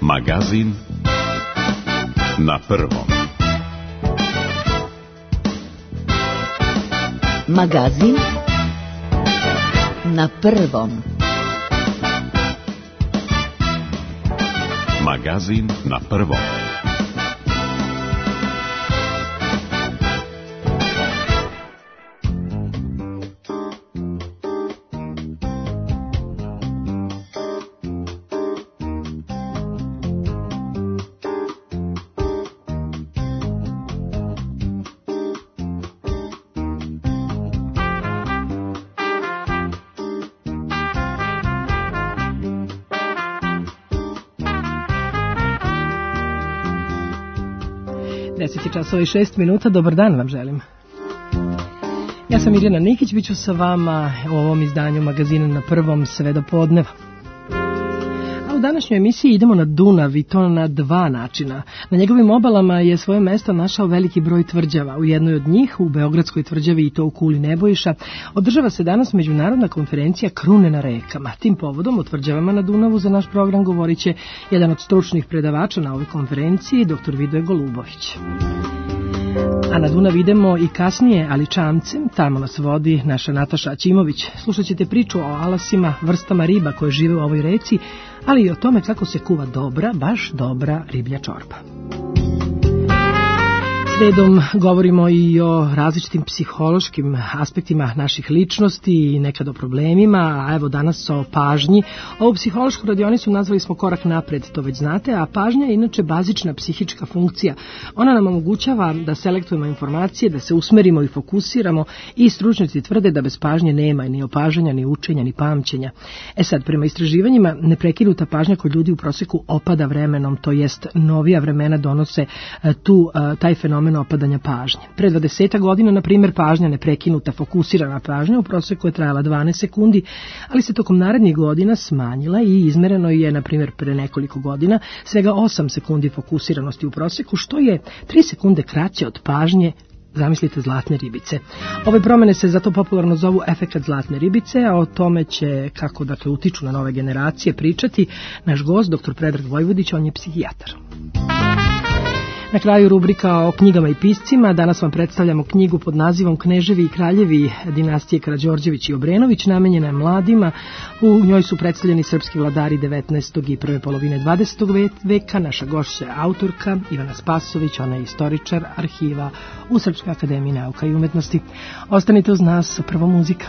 Magazin na prvom. Magazin na prvom. Magazin na prvom. Časova i 6 minuta, dobar dan vam želim. Ja sam Irina Nikić, bit ću sa vama u ovom izdanju Magazina na prvom sve do podneva. A u današnjoj emisiji idemo na Dunav i to na dva načina. Na njegovim obalama je svoje mesto našao veliki broj tvrđava. U jednoj od njih, u Beogradskoj tvrđavi i to u Kuli Nebojša, održava se danas međunarodna konferencija Krune na rekama. Tim povodom o tvrđavama na Dunavu za naš program govorit će jedan od stručnih predavača na ovoj konferenciji, dr. Vidoje Golubović. A na Dunav idemo i kasnije, ali čamcem, tamo nas vodi naša Nataša Aćimović. Slušat ćete priču o alasima, vrstama riba koje žive u ovoj reci, ali i o tome kako se kuva dobra, baš dobra riblja čorba. Sredom govorimo i o različitim psihološkim aspektima naših ličnosti i nekad o problemima, a evo danas o pažnji. Ovu psihološku radionicu nazvali smo Korak napred, to već znate, a pažnja je inače bazična psihička funkcija. Ona nam omogućava da selektujemo informacije, da se usmerimo i fokusiramo i stručnjaci tvrde da bez pažnje nema ni opažanja, ni učenja, ni pamćenja. Sad, prema istraživanjima, neprekinuta pažnja kod ljudi u proseku opada vremenom, to jest novija vremena donose taj fenomen opadanja pažnje. Pre 20 godina, na primjer, pažnja neprekinuta, fokusirana pažnja u proseku je trajala 12 sekundi, ali se tokom narednih godina smanjila i izmereno je, na primjer, pre nekoliko godina svega 8 sekundi fokusiranosti u proseku, što je 3 sekunde kraće od pažnje, zamislite, zlatne ribice. Ove promene se zato popularno zovu efekat zlatne ribice, a o tome će, kako dakle utiču na nove generacije, pričati naš gost, dr. Predrag Vojvodić, on je psihijatar. Na kraju rubrika o knjigama i piscima. Danas vam predstavljamo knjigu pod nazivom Kneževi i kraljevi dinastije Karađorđević i Obrenović, namenjena je mladima. U njoj su predstavljeni srpski vladari 19. i prve polovine 20. veka. Naša gošća je autorka Ivana Spasović, ona je istoričar arhiva u Srpskoj akademiji nauka i umetnosti. Ostanite uz nas, prvo muzika.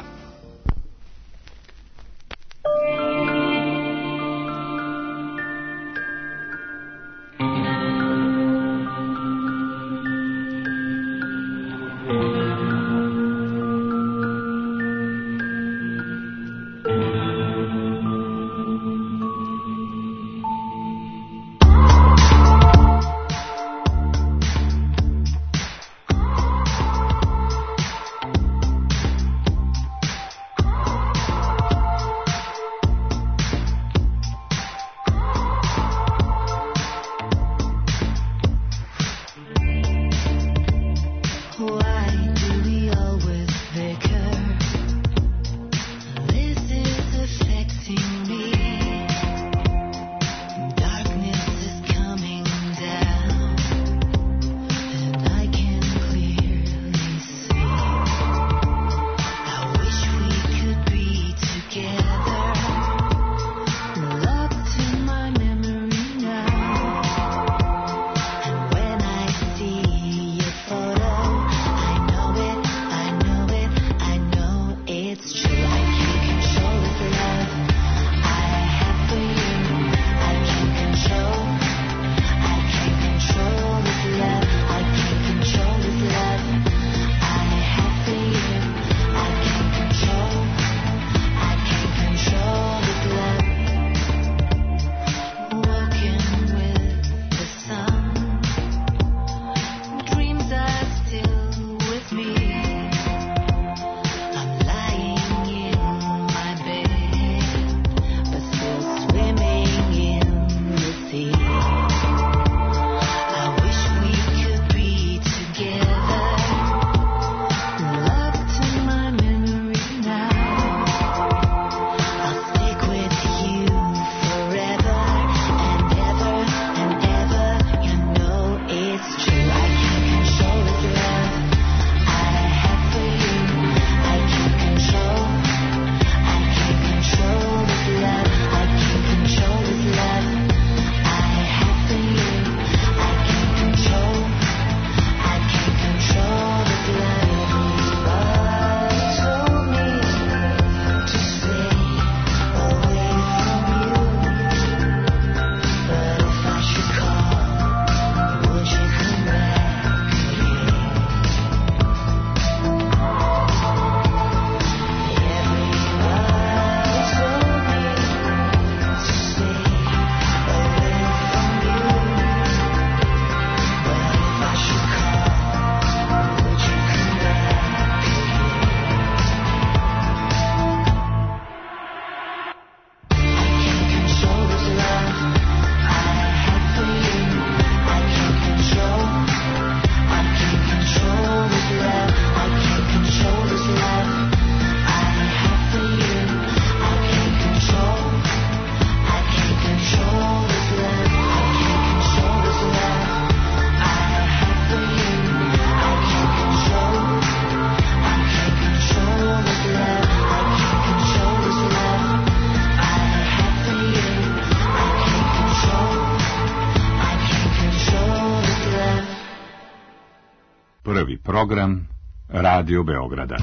program Radio Beograda.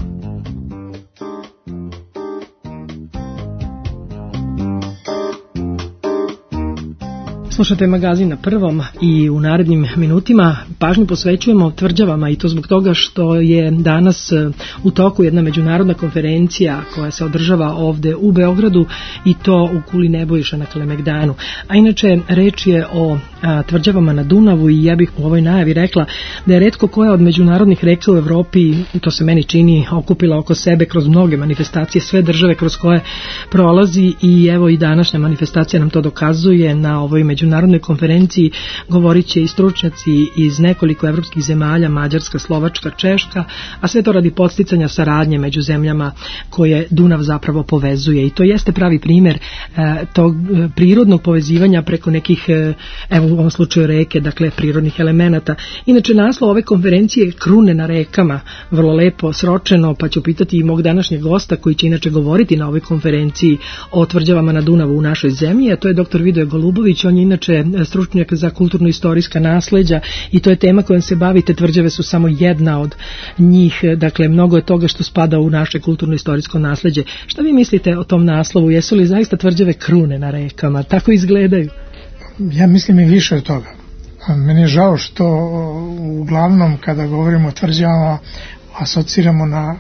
Slušate magazin na Prvom i u narednim minutima pažnju posvećujemo tvrđavama, i to zbog toga što je danas u toku jedna međunarodna konferencija koja se održava ovde u Beogradu, i to u Kuli Nebojša na Kalemegdanu. A inače reč je o tvrđavama na Dunavu, i ja bih u ovoj najavi rekla da je retko koja od međunarodnih reka u Evropi, to se meni čini, okupila oko sebe kroz mnoge manifestacije sve države kroz koje prolazi, i evo i današnja manifestacija nam to dokazuje. Na ovoj međunarodnoj konferenciji govorit će i stručnjaci iz nekoliko evropskih zemalja, Mađarska, Slovačka, Češka, a sve to radi podsticanja saradnje među zemljama koje Dunav zapravo povezuje, i to jeste pravi primjer tog prirodnog povezivanja preko nekih, evo u ovom slučaju reke, dakle prirodnih elemenata. Inače, naslov ove konferencije je Krune na rekama, vrlo lepo sročeno, pa ću pitati i mog današnjeg gosta koji će inače govoriti na ovoj konferenciji o tvrđavama na Dunavu u našoj zemlji, a to je dr. Vidoje Golubović. On je inače stručnjak za kulturno-istorijska nasleđa, i to je tema kojom se bavite. Tvrđave su samo jedna od njih, dakle mnogo je toga što spada u naše kulturno-istorijsko nasleđe. Šta vi mislite o tom naslovu? Jesu li zaista tvrđave krune na rekama? Tako izgledaju? Ja mislim i više od toga. Meni je žao što uglavnom kada govorimo o tvrđavama asociramo na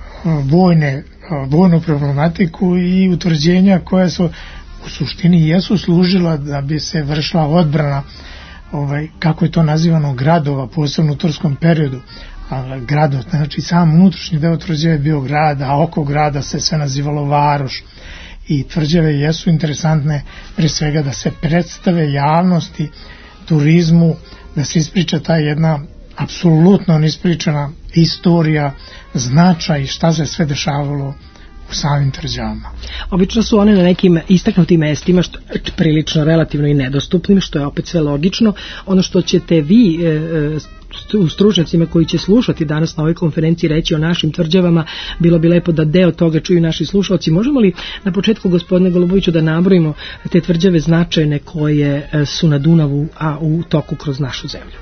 vojnu problematiku i utvrđenja koje su u suštini jesu služila da bi se vršila odbrana, kako je to nazivano, gradova, posebno u turskom periodu. Grad, znači sam unutrašnji deo tvrđave je bio grad, a oko grada se sve nazivalo varoš. I tvrđave jesu interesantne pre svega da se predstave javnosti, turizmu, da se ispriča ta jedna apsolutno nispričana istorija, značaj, šta se sve dešavalo u samim tvrđavama. Obično su one na nekim istaknutim mestima, što je prilično relativno i nedostupnim, što je opet sve logično. Ono što ćete vi u stručnjacima koji će slušati danas na ovoj konferenciji reći o našim tvrđavama, bilo bi lepo da deo toga čuju naši slušalci. Možemo li na početku, gospodine Goluboviću, da nabrojimo te tvrđave značajne koje su na Dunavu, a u toku kroz našu zemlju?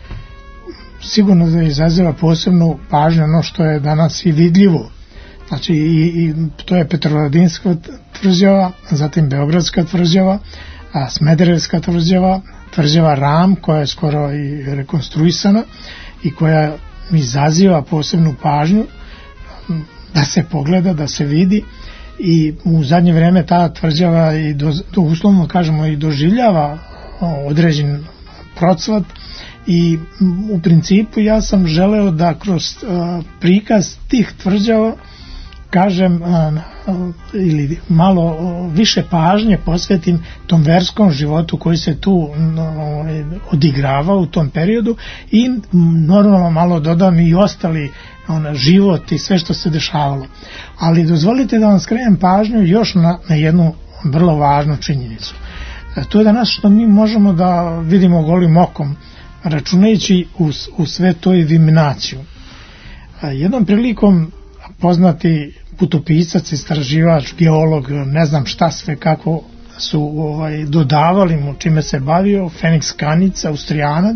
Sigurno da izaziva posebnu pažnju ono što je danas i vidljivo. Znači, i to je Petrovaradinska tvrđava, zatim Beogradska tvrđava, Smederevska tvrđava, tvrđava Ram, koja je skoro i rekonstruisana i koja izaziva posebnu pažnju da se pogleda, da se vidi, i u zadnje vreme ta tvrđava i uslovno kažemo i doživljava određen procvat. I u principu ja sam želeo da kroz prikaz tih tvrđava kažem ili malo više pažnje posvetim tom verskom životu koji se tu odigrava u tom periodu, i normalno malo dodam i ostali život i sve što se dešavalo. Ali dozvolite da vam skrenem pažnju još na jednu vrlo važnu činjenicu. To je danas što mi možemo da vidimo golim okom, računajući u sve to i eliminaciju. Jednom prilikom poznati putopisac, istraživač, geolog, ne znam šta sve, kako su dodavali mu čime se bavio, Feniks Kanica, Austrijanac,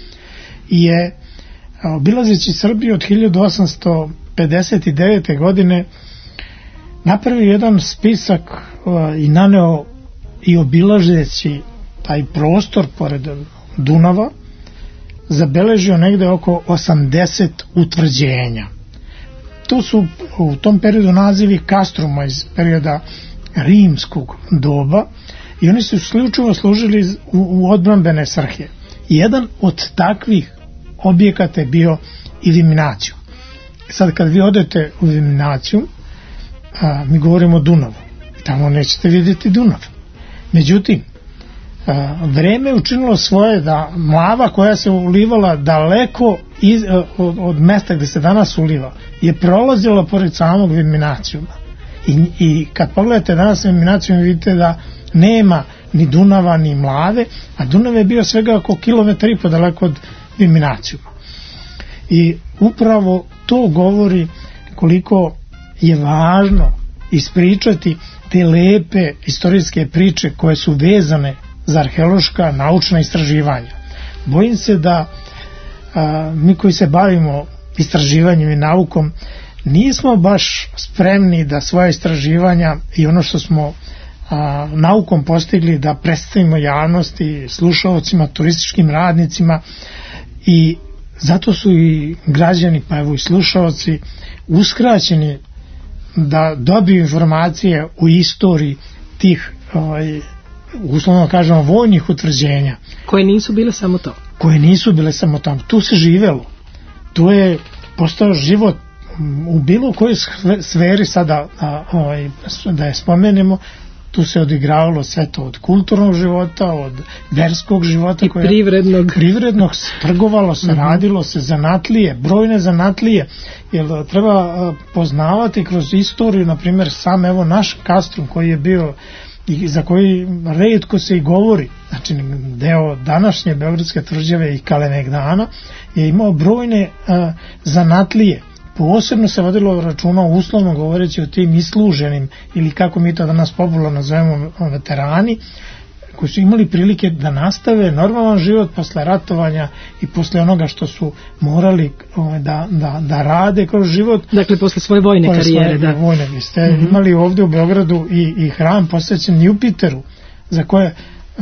je obilazeći Srbiju od 1859. godine napravio jedan spisak i naneo i obilazeći taj prostor pored Dunava zabeležio negde oko 80 utvrđenja. Tu su u tom periodu nazivi kastruma iz perioda rimskog doba, i oni su isključivo služili u odbrambene svrhe. Jedan od takvih objekata je bio Iliminaciju. Sad kad vi odete u Iliminaciju, mi govorimo o Dunavu, tamo nećete vidjeti Dunav. Međutim, vreme je učinilo svoje da mlava koja se ulivala daleko od mesta gde se danas uliva je prolazila pored samog Iliminacijuma. I kad pogledate danas Iliminaciju vidite da nema ni Dunava ni mlave, a Dunav je bio svega oko 1,5 km daleko od Iliminacijuma. I upravo to govori koliko je važno ispričati te lepe istorijske priče koje su vezane za arheološka naučna istraživanja. Bojim se da mi koji se bavimo istraživanjem i naukom, nismo baš spremni da svoje istraživanja i ono što smo naukom postigli da predstavimo javnosti, slušaocima, turističkim radnicima, i zato su i građani, pa evo i slušaoci, uskraćeni da dobiju informacije u istoriji tih, uslovno kažemo, vojnih utvrđenja. Koje nisu bile samo to. Koje nisu bile samo tamo. Tu se živelo. Tu je postao život u bilo kojoj sferi sada, da je spomenemo. Tu se odigravalo sve to, od kulturnog života, od verskog života. I privrednog. Trgovalo se, radilo se, zanatlije, brojne zanatlije. Jer treba poznavati kroz istoriju, na primjer, sam evo naš Kastrum koji je bio i za koji retko se i govori, znači deo današnje Beogradske tvrđave i Kalemegdana, je imao brojne zanatlije. Posebno se vodilo računa, uslovno govoreći, o tim isluženim, ili kako mi to danas popularno zovemo, veterani, koji su imali prilike da nastave normalan život posle ratovanja i posle onoga što su morali da rade kroz život. Dakle, posle svoje vojne karijere. Vojne. Vi ste imali ovdje u Beogradu i hram posvećen Jupiteru, za koje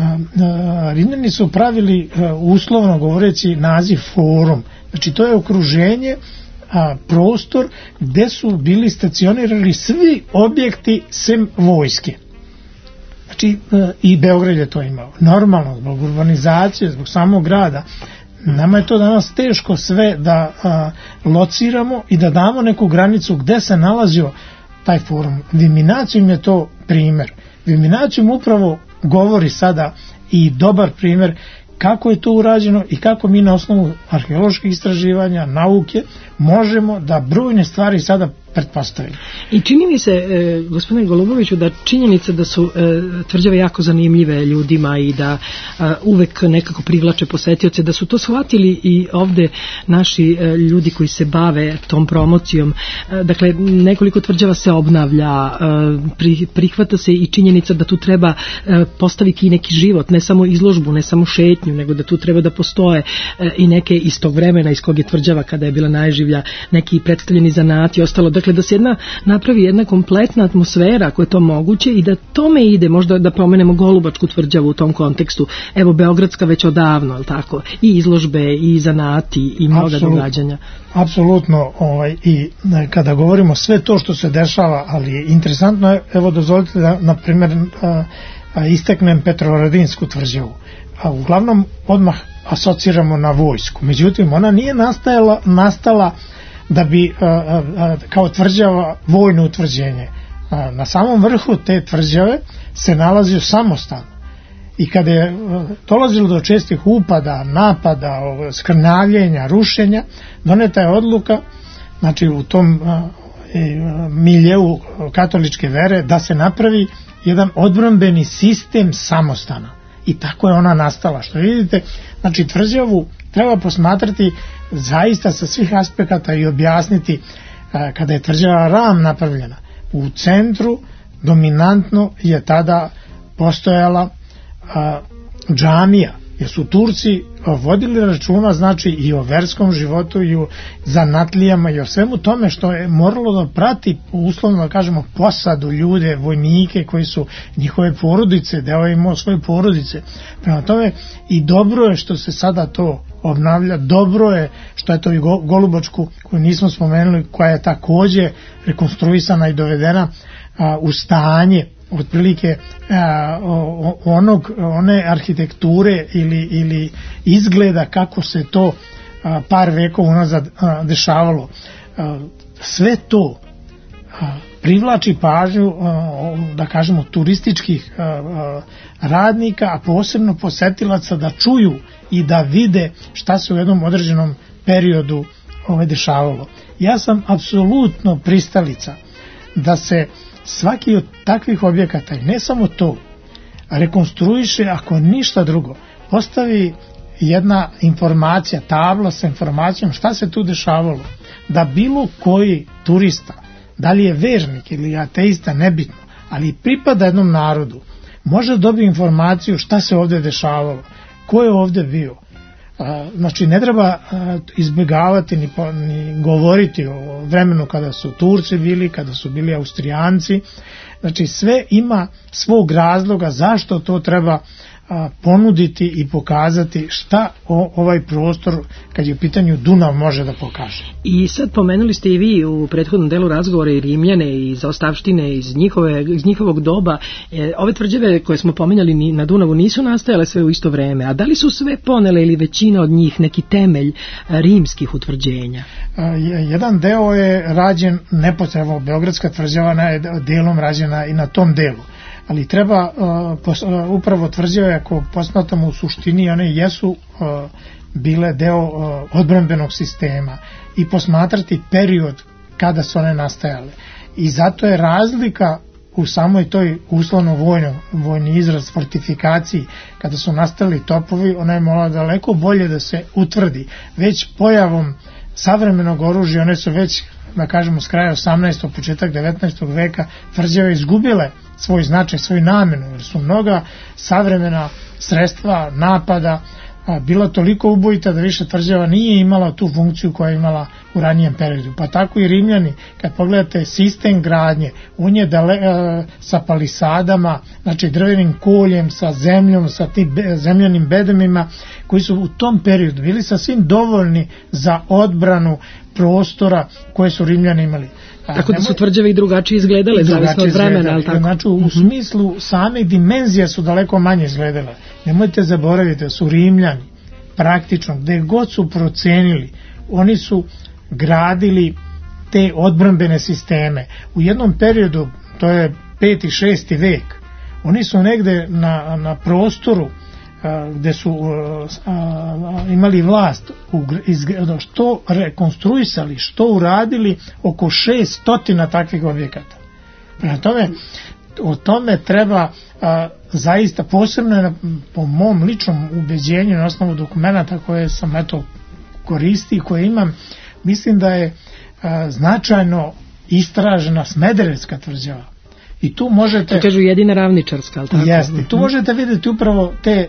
Rimljani su pravili, uslovno govoreći, naziv forum. Znači, to je okruženje, prostor gde su bili stacionirani svi objekti sem vojske. Znači, i Beograd je to imao. Normalno, zbog urbanizacije, zbog samog grada. Nama je to danas teško sve da lociramo i da damo neku granicu gde se nalazio taj forum. Viminacijum je to primer. Viminacijum upravo govori sada i dobar primer kako je to urađeno i kako mi na osnovu arheoloških istraživanja, nauke, možemo da brojne stvari sada pretpostavimo. I čini mi se, gospodine Goluboviću, da činjenica da su tvrđave jako zanimljive ljudima i da uvek nekako privlače posetioce, da su to shvatili i ovde naši ljudi koji se bave tom promocijom. Dakle, nekoliko tvrđava se obnavlja, prihvata se i činjenica da tu treba postaviti i neki život, ne samo izložbu, ne samo šetnju, nego da tu treba da postoje i neke iz tog vremena iz kog je tvrđava kada je bila najživlja, neki predstavljeni zanati i ostalo. Dakle, da se napravi jedna kompletna atmosfera ako je to moguće i da tome ide, možda da pomenemo Golubačku tvrđavu u tom kontekstu. Evo, Beogradska već odavno, ali tako? I izložbe, i zanati, i mnoga događanja. Apsolutno, i kada govorimo sve to što se dešava, ali interesantno je, evo dozvolite da, na primjer, isteknem Petroradinsku tvrđavu. A uglavnom odmah asociramo na vojsku. Međutim, ona nije nastala da bi kao tvrđava vojno utvrđenje. Na samom vrhu te tvrđave se nalazio samostan. I kada je dolazilo do čestih upada, napada, skrnavljenja, rušenja, doneta je odluka, znači u tom miljeu katoličke vere, da se napravi jedan odbrambeni sistem samostana. I tako je ona nastala. Što vidite, znači tvrđavu treba posmatrati zaista sa svih aspekata i objasniti. Kada je tvrđava Ram napravljena, u centru dominantno je tada postojala džamija, jer su Turci vodili računa, znači, i o verskom životu i o zanatlijama i o svemu tome što je moralo da prati, uslovno da kažemo, posadu, ljude, vojnike koji su njihove porodice, deo je imao svoje porodice. Prema tome, i dobro je što se sada to obnavlja, dobro je što je to i Golubačku, koju nismo spomenuli, koja je takođe rekonstruisana i dovedena u stanje otprilike one arhitekture ili izgleda kako se to par vekova unazad dešavalo. Sve to privlači pažnju, da kažemo, turističkih radnika, a posebno posetilaca, da čuju i da vide šta se u jednom određenom periodu dešavalo. Ja sam apsolutno pristalica da se svaki od takvih objekata, i ne samo to, rekonstruiše, ako ništa drugo, postavi jedna informacija, tabla sa informacijom šta se tu dešavalo, da bilo koji turista, da li je vernik ili ateista, nebitno, ali pripada jednom narodu, može dobiti informaciju šta se ovdje dešavalo, ko je ovdje bio, Znači ne treba izbjegavati ni govoriti o vremenu kada su Turci bili, kada su bili Austrijanci. Znači sve ima svog razloga zašto to treba ponuditi i pokazati šta ovaj prostor kad je u pitanju Dunav može da pokaže. I sad pomenuli ste i vi u prethodnom delu razgovora i Rimljane i zaostavštine iz njihovog doba. Ove tvrđave koje smo pomenjali na Dunavu nisu nastajale sve u isto vreme, a da li su sve ponele ili većina od njih neki temelj rimskih utvrđenja? Jedan deo je rađen neposredno, Beogradska tvrđava je delom rađena i na tom delu. Ali treba upravo tvrđave, ako posmatramo u suštini, one jesu bile deo odbrambenog sistema i posmatrati period kada su one nastajale. I zato je razlika u samoj toj uslovno vojni izraz fortifikaciji, kada su nastali topovi, ona je morala daleko bolje da se utvrdi. Već pojavom savremenog oružja, one su već, da kažemo, s kraja 18. početak 19. veka tvrđave izgubile svoj značaj, svoju namenu, jer su mnoga savremena sredstva napada bila toliko ubojita da više tvrđava nije imala tu funkciju koja je imala u ranijem periodu. Pa tako i Rimljani, kad pogledate sistem gradnje, on je sa palisadama, znači drvenim koljem, sa zemljom, sa tim zemljanim bedemima, koji su u tom periodu bili sasvim dovoljni za odbranu prostora koje su Rimljani imali. Tako da su tvrđave i drugačije izgledale, zavisno od vremena, ali tako? Znači, u smislu same dimenzije su daleko manje izgledale. Nemojte zaboraviti da su Rimljani praktično, gde god su procenili, oni su gradili te odbrambene sisteme. U jednom periodu, to je 5. i 6. vek, oni su negde na prostoru gde su imali vlast, što rekonstruisali, što uradili oko 600 takvih objekata. Prema tome, o tome treba zaista posebno, po mom ličnom ubeđenju na osnovu dokumenta koje sam koristi, koje imam, mislim da je značajno istražena Smederevska tvrđava. I tu možete... To kažu jedina ravničarska, ali tako? Jeste, tu možete vidjeti upravo te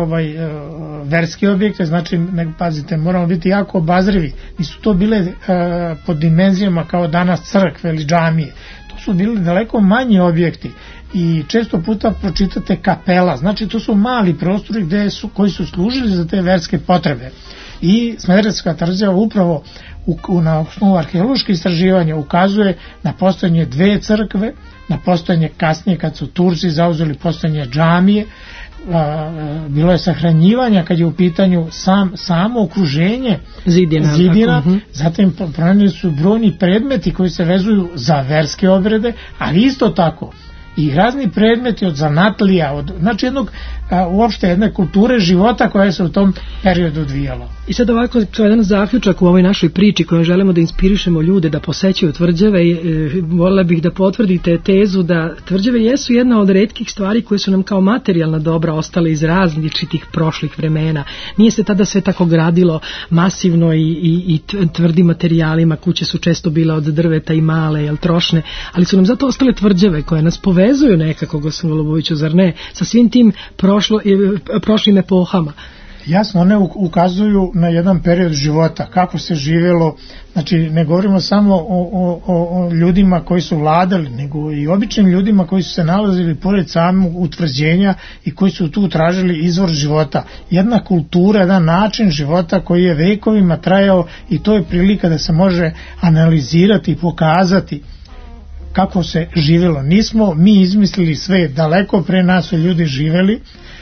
verske objekte, znači, pazite, moramo biti jako obazrivi. Nisu to bile pod dimenzijama kao danas crkve ili džamije. To su bili daleko manji objekti i često puta pročitate kapela, znači to su mali prostori koji su služili za te verske potrebe. I Smederevska tvrđava upravo na osnovu arheoloških istraživanja ukazuje na postojanje 2 crkve, na postojanje kasnije kad su Turci zauzeli postojanje džamije, bilo je sahranjivanja kad je u pitanju samo okruženje zidina, zatim pronađeni su brojni predmeti koji se vezuju za verske obrede, ali isto tako i razni predmeti od zanatlija, znači uopšte jedne kulture života koja se u tom periodu odvijala. I sad ovako, to je jedan zaključak u ovoj našoj priči kojom želimo da inspirišemo ljude da posećuju tvrđave i voljela bih da potvrdite tezu da tvrđave jesu jedna od retkih stvari koje su nam kao materijalna dobra ostale iz različitih prošlih vremena. Nije se tada sve tako gradilo masivno i tvrdim materijalima, kuće su često bile od drveta i male, trošne, ali su nam zato ostale tvrđave koje nas povezuju nekako, gospodine Goluboviću, zar ne, sa svim tim prošlim epohama. Jasno, one ukazuju na jedan period života, kako se živjelo, znači ne govorimo samo o ljudima koji su vladali, nego i običnim ljudima koji su se nalazili pored samog utvrđenja i koji su tu tražili izvor života. Jedna kultura, jedan način života koji je vekovima trajao i to je prilika da se može analizirati i pokazati kako se živjelo. Nismo mi izmislili sve, daleko pre nas su ljudi živjeli,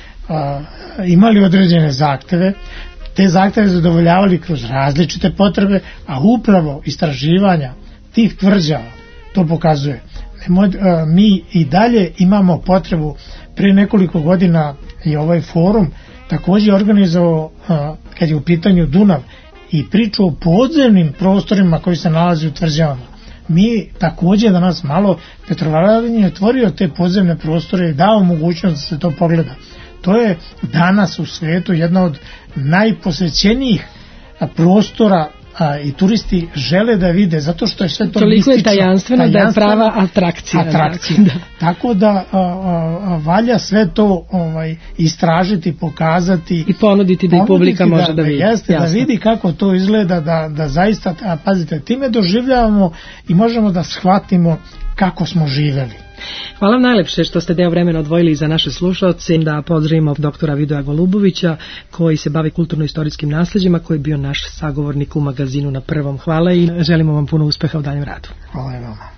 imali određene zahteve, te zahteve zadovoljavali kroz različite potrebe, a upravo istraživanja tih tvrđava to pokazuje. Mi i dalje imamo potrebu, pre nekoliko godina je ovaj forum također organizovao, kad je u pitanju Dunav, i priču o podzemnim prostorima koji se nalazi u tvrđavama. Mi također danas malo, Petrovaradin je otvorio te podzemne prostore i dao mogućnost da se to pogleda. To je danas u svijetu jedna od najposvećenijih prostora i turisti žele da vide, zato što je sve to toliko mistično. Toliko je tajanstveno da je prava atrakcija. Da. Tako da valja sve to istražiti, pokazati. I ponuditi da i publika može da vidi. Jeste, da vidi kako to izgleda, da zaista, pazite, time doživljavamo i možemo da shvatimo kako smo živeli. Hvala vam najlepše što ste deo vremena odvojili za naše slušaoce, da pozdravimo doktora Vidoja Golubovića koji se bavi kulturno-istorijskim nasleđima, koji je bio naš sagovornik u magazinu Na prvom. Hvala i želimo vam puno uspeha u daljem radu. Hvala i vama.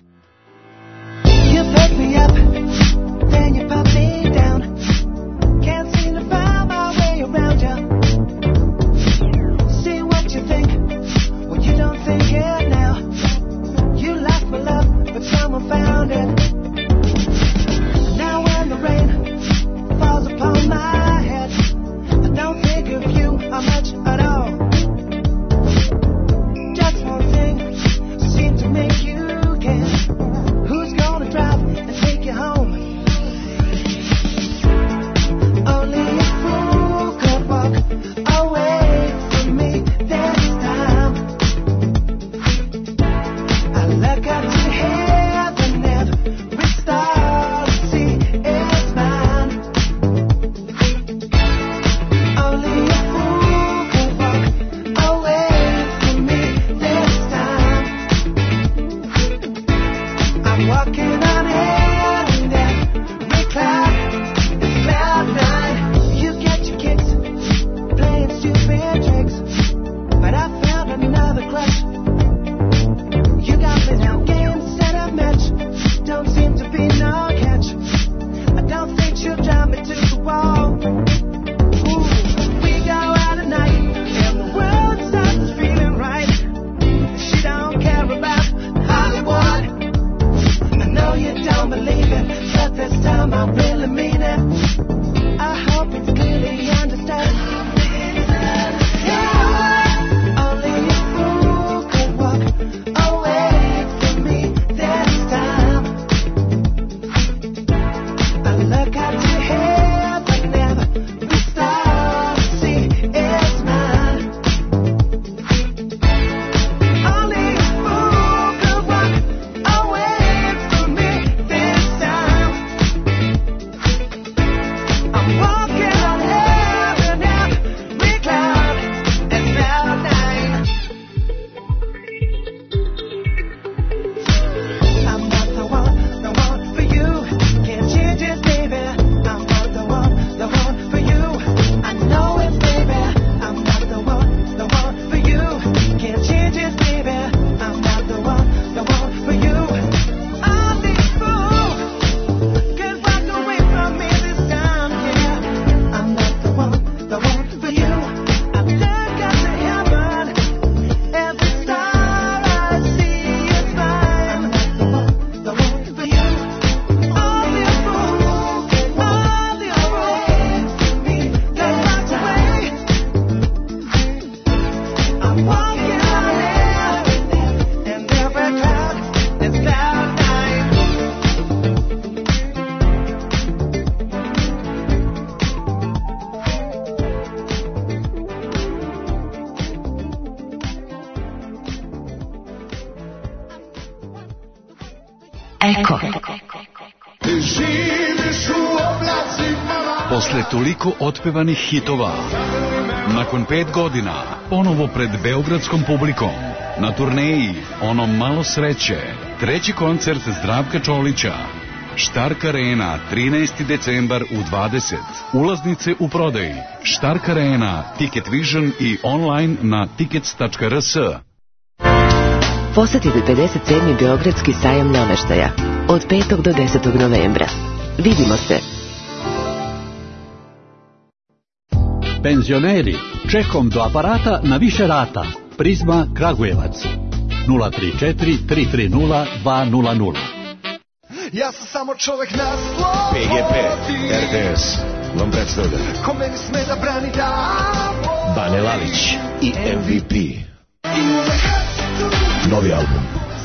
Eko. Posle toliko otpevanih hitova, nakon 5 godina, ponovo pred beogradskom publikom, na turneji Ono malo sreće, treći koncert Zdravka Čolića, Štark Arena, 13. decembar u 20. Ulaznice u prodaji. Štark Arena, Ticket Vision i online na tickets.rs. Posetite 57. Beogradski sajam nameštaja od 5. do 10. novembra. Vidimo se. Penzioneri, čekom do aparata na više rata. Prizma Kragujevac 034 330 200. Ja sam samo čovek na slobodu. PGP, RTS vam predstavlja Ko meni sme da brani da Bane Lalić i MVP. Novi album.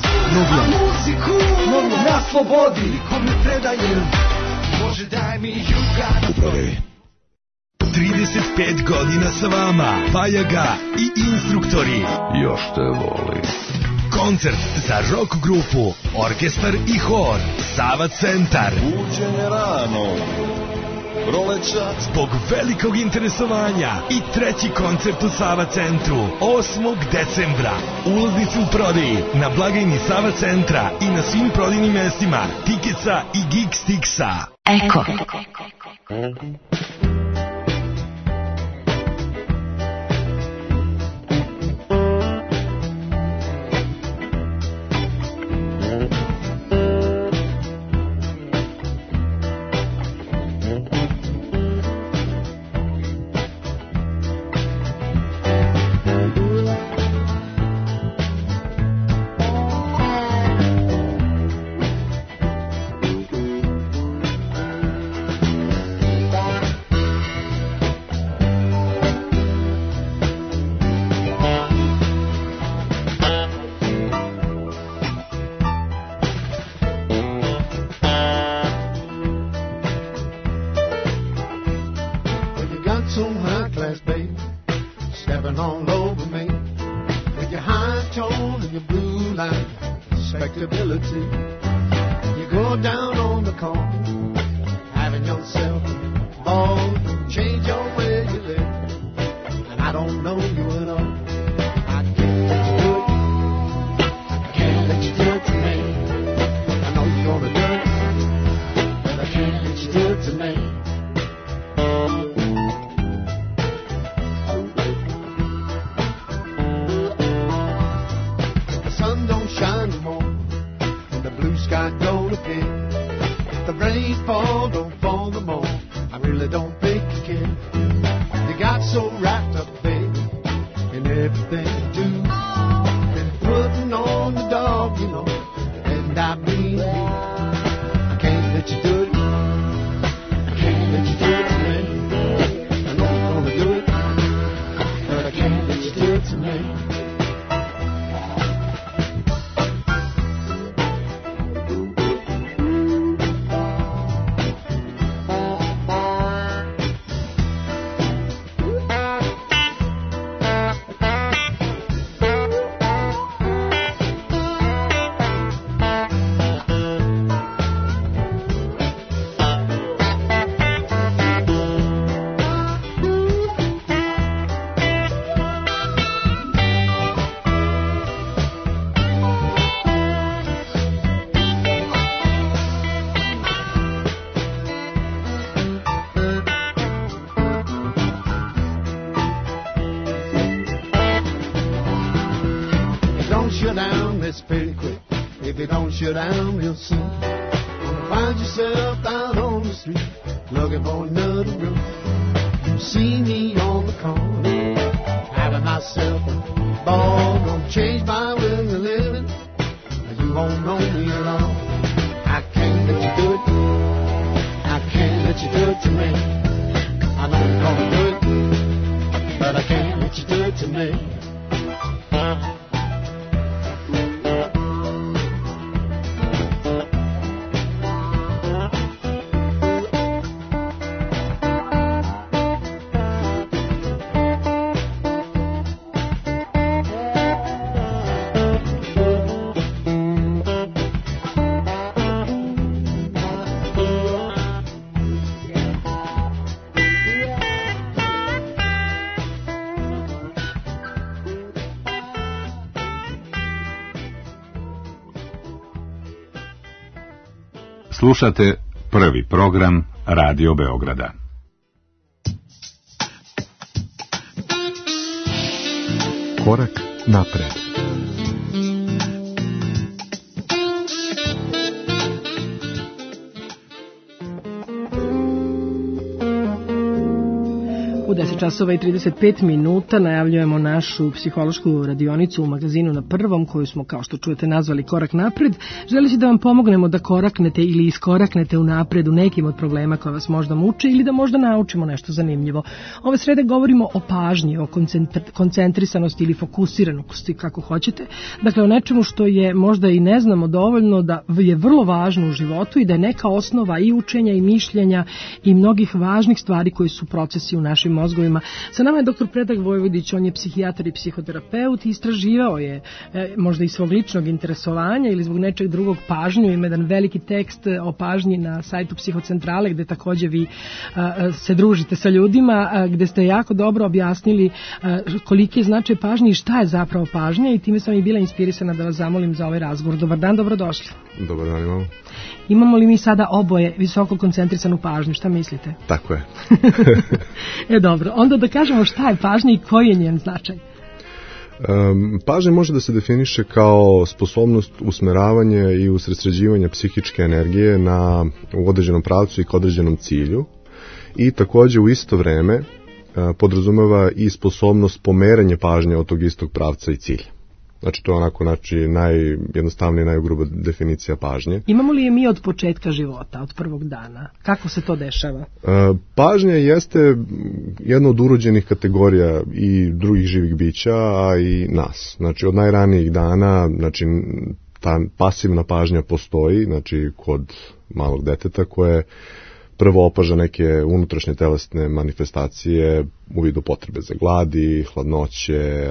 Novi na slobodi. Ko me predaje, Bože daj mi juga. U prodaji. 35 godina sa vama, Pajaga i instruktori. Još te voli. Koncert za rock grupu, orkestar i hor, Sava Centar. Buđenje rano, proleća. Zbog velikog interesovanja i treći koncert u Sava Centru 8. decembra. Ulaznice u prodaji na blagajni Sava Centra i na svim prodajnim mestima Ticketsa i Geekstixa. Eko. Shut down real soon. Gonna find yourself out on the street looking for another room. You see me on the corner having myself a ball. Gonna change my way of living. You won't know me alone. I can't let you do it. I can't let you do it to me. I know you're gonna do it, but I can't let you do it to me. Slušate prvi program Radio Beograda. Korak napred. U 10 časova i 35 minuta najavljujemo našu psihološku radionicu u magazinu Na prvom, koju smo, kao što čujete, nazvali Korak napred. Želeći da vam pomognemo da koraknete ili iskoraknete u napred u nekim od problema koja vas možda muče ili da možda naučimo nešto zanimljivo. Ove srede govorimo o pažnji, o koncentrisanosti ili fokusiranosti, kako hoćete. Dakle, o nečemu što je možda i ne znamo dovoljno, da je vrlo važno u životu i da je neka osnova i učenja i mišljenja i mnogih važnih stvari koji su procesi u našim mozgovima. Sa nama je dr. Predrag Vojvodić, on je psihijatar i psihoterapeut i istraživao je možda i svog ličnog interesovanja ili zbog nečeg drugog pažnju. Ima jedan veliki tekst o pažnji na sajtu Psihocentrale gde takođe vi se družite sa ljudima, gde ste jako dobro objasnili koliki je značaj pažnje i šta je zapravo pažnja, i time sam i bila inspirisana da vas zamolim za ovaj razgovor. Dobar dan, dobrodošli. Dobar dan, imamo. Imamo li mi sada oboje visoko koncentrisanu pažnju, šta mislite? Tako je. Dobro, onda da kažemo šta je pažnja i koji je njen značaj. Pažnja može da se definiše kao sposobnost usmeravanja i usredsređivanja psihičke energije u određenom pravcu i k određenom cilju, i takođe u isto vreme podrazumeva i sposobnost pomeranja pažnje od tog istog pravca i cilja. Znači, to je onako najjednostavnija i najgruba definicija pažnje. Imamo li je mi od početka života, od prvog dana? Kako se to dešava? Pažnja jeste jedna od urođenih kategorija i drugih živih bića, a i nas. Znači, od najranijih dana, znači, ta pasivna pažnja postoji, znači, kod malog deteta koje prvo opaža neke unutrašnje telesne manifestacije u vidu potrebe za gladi, hladnoće,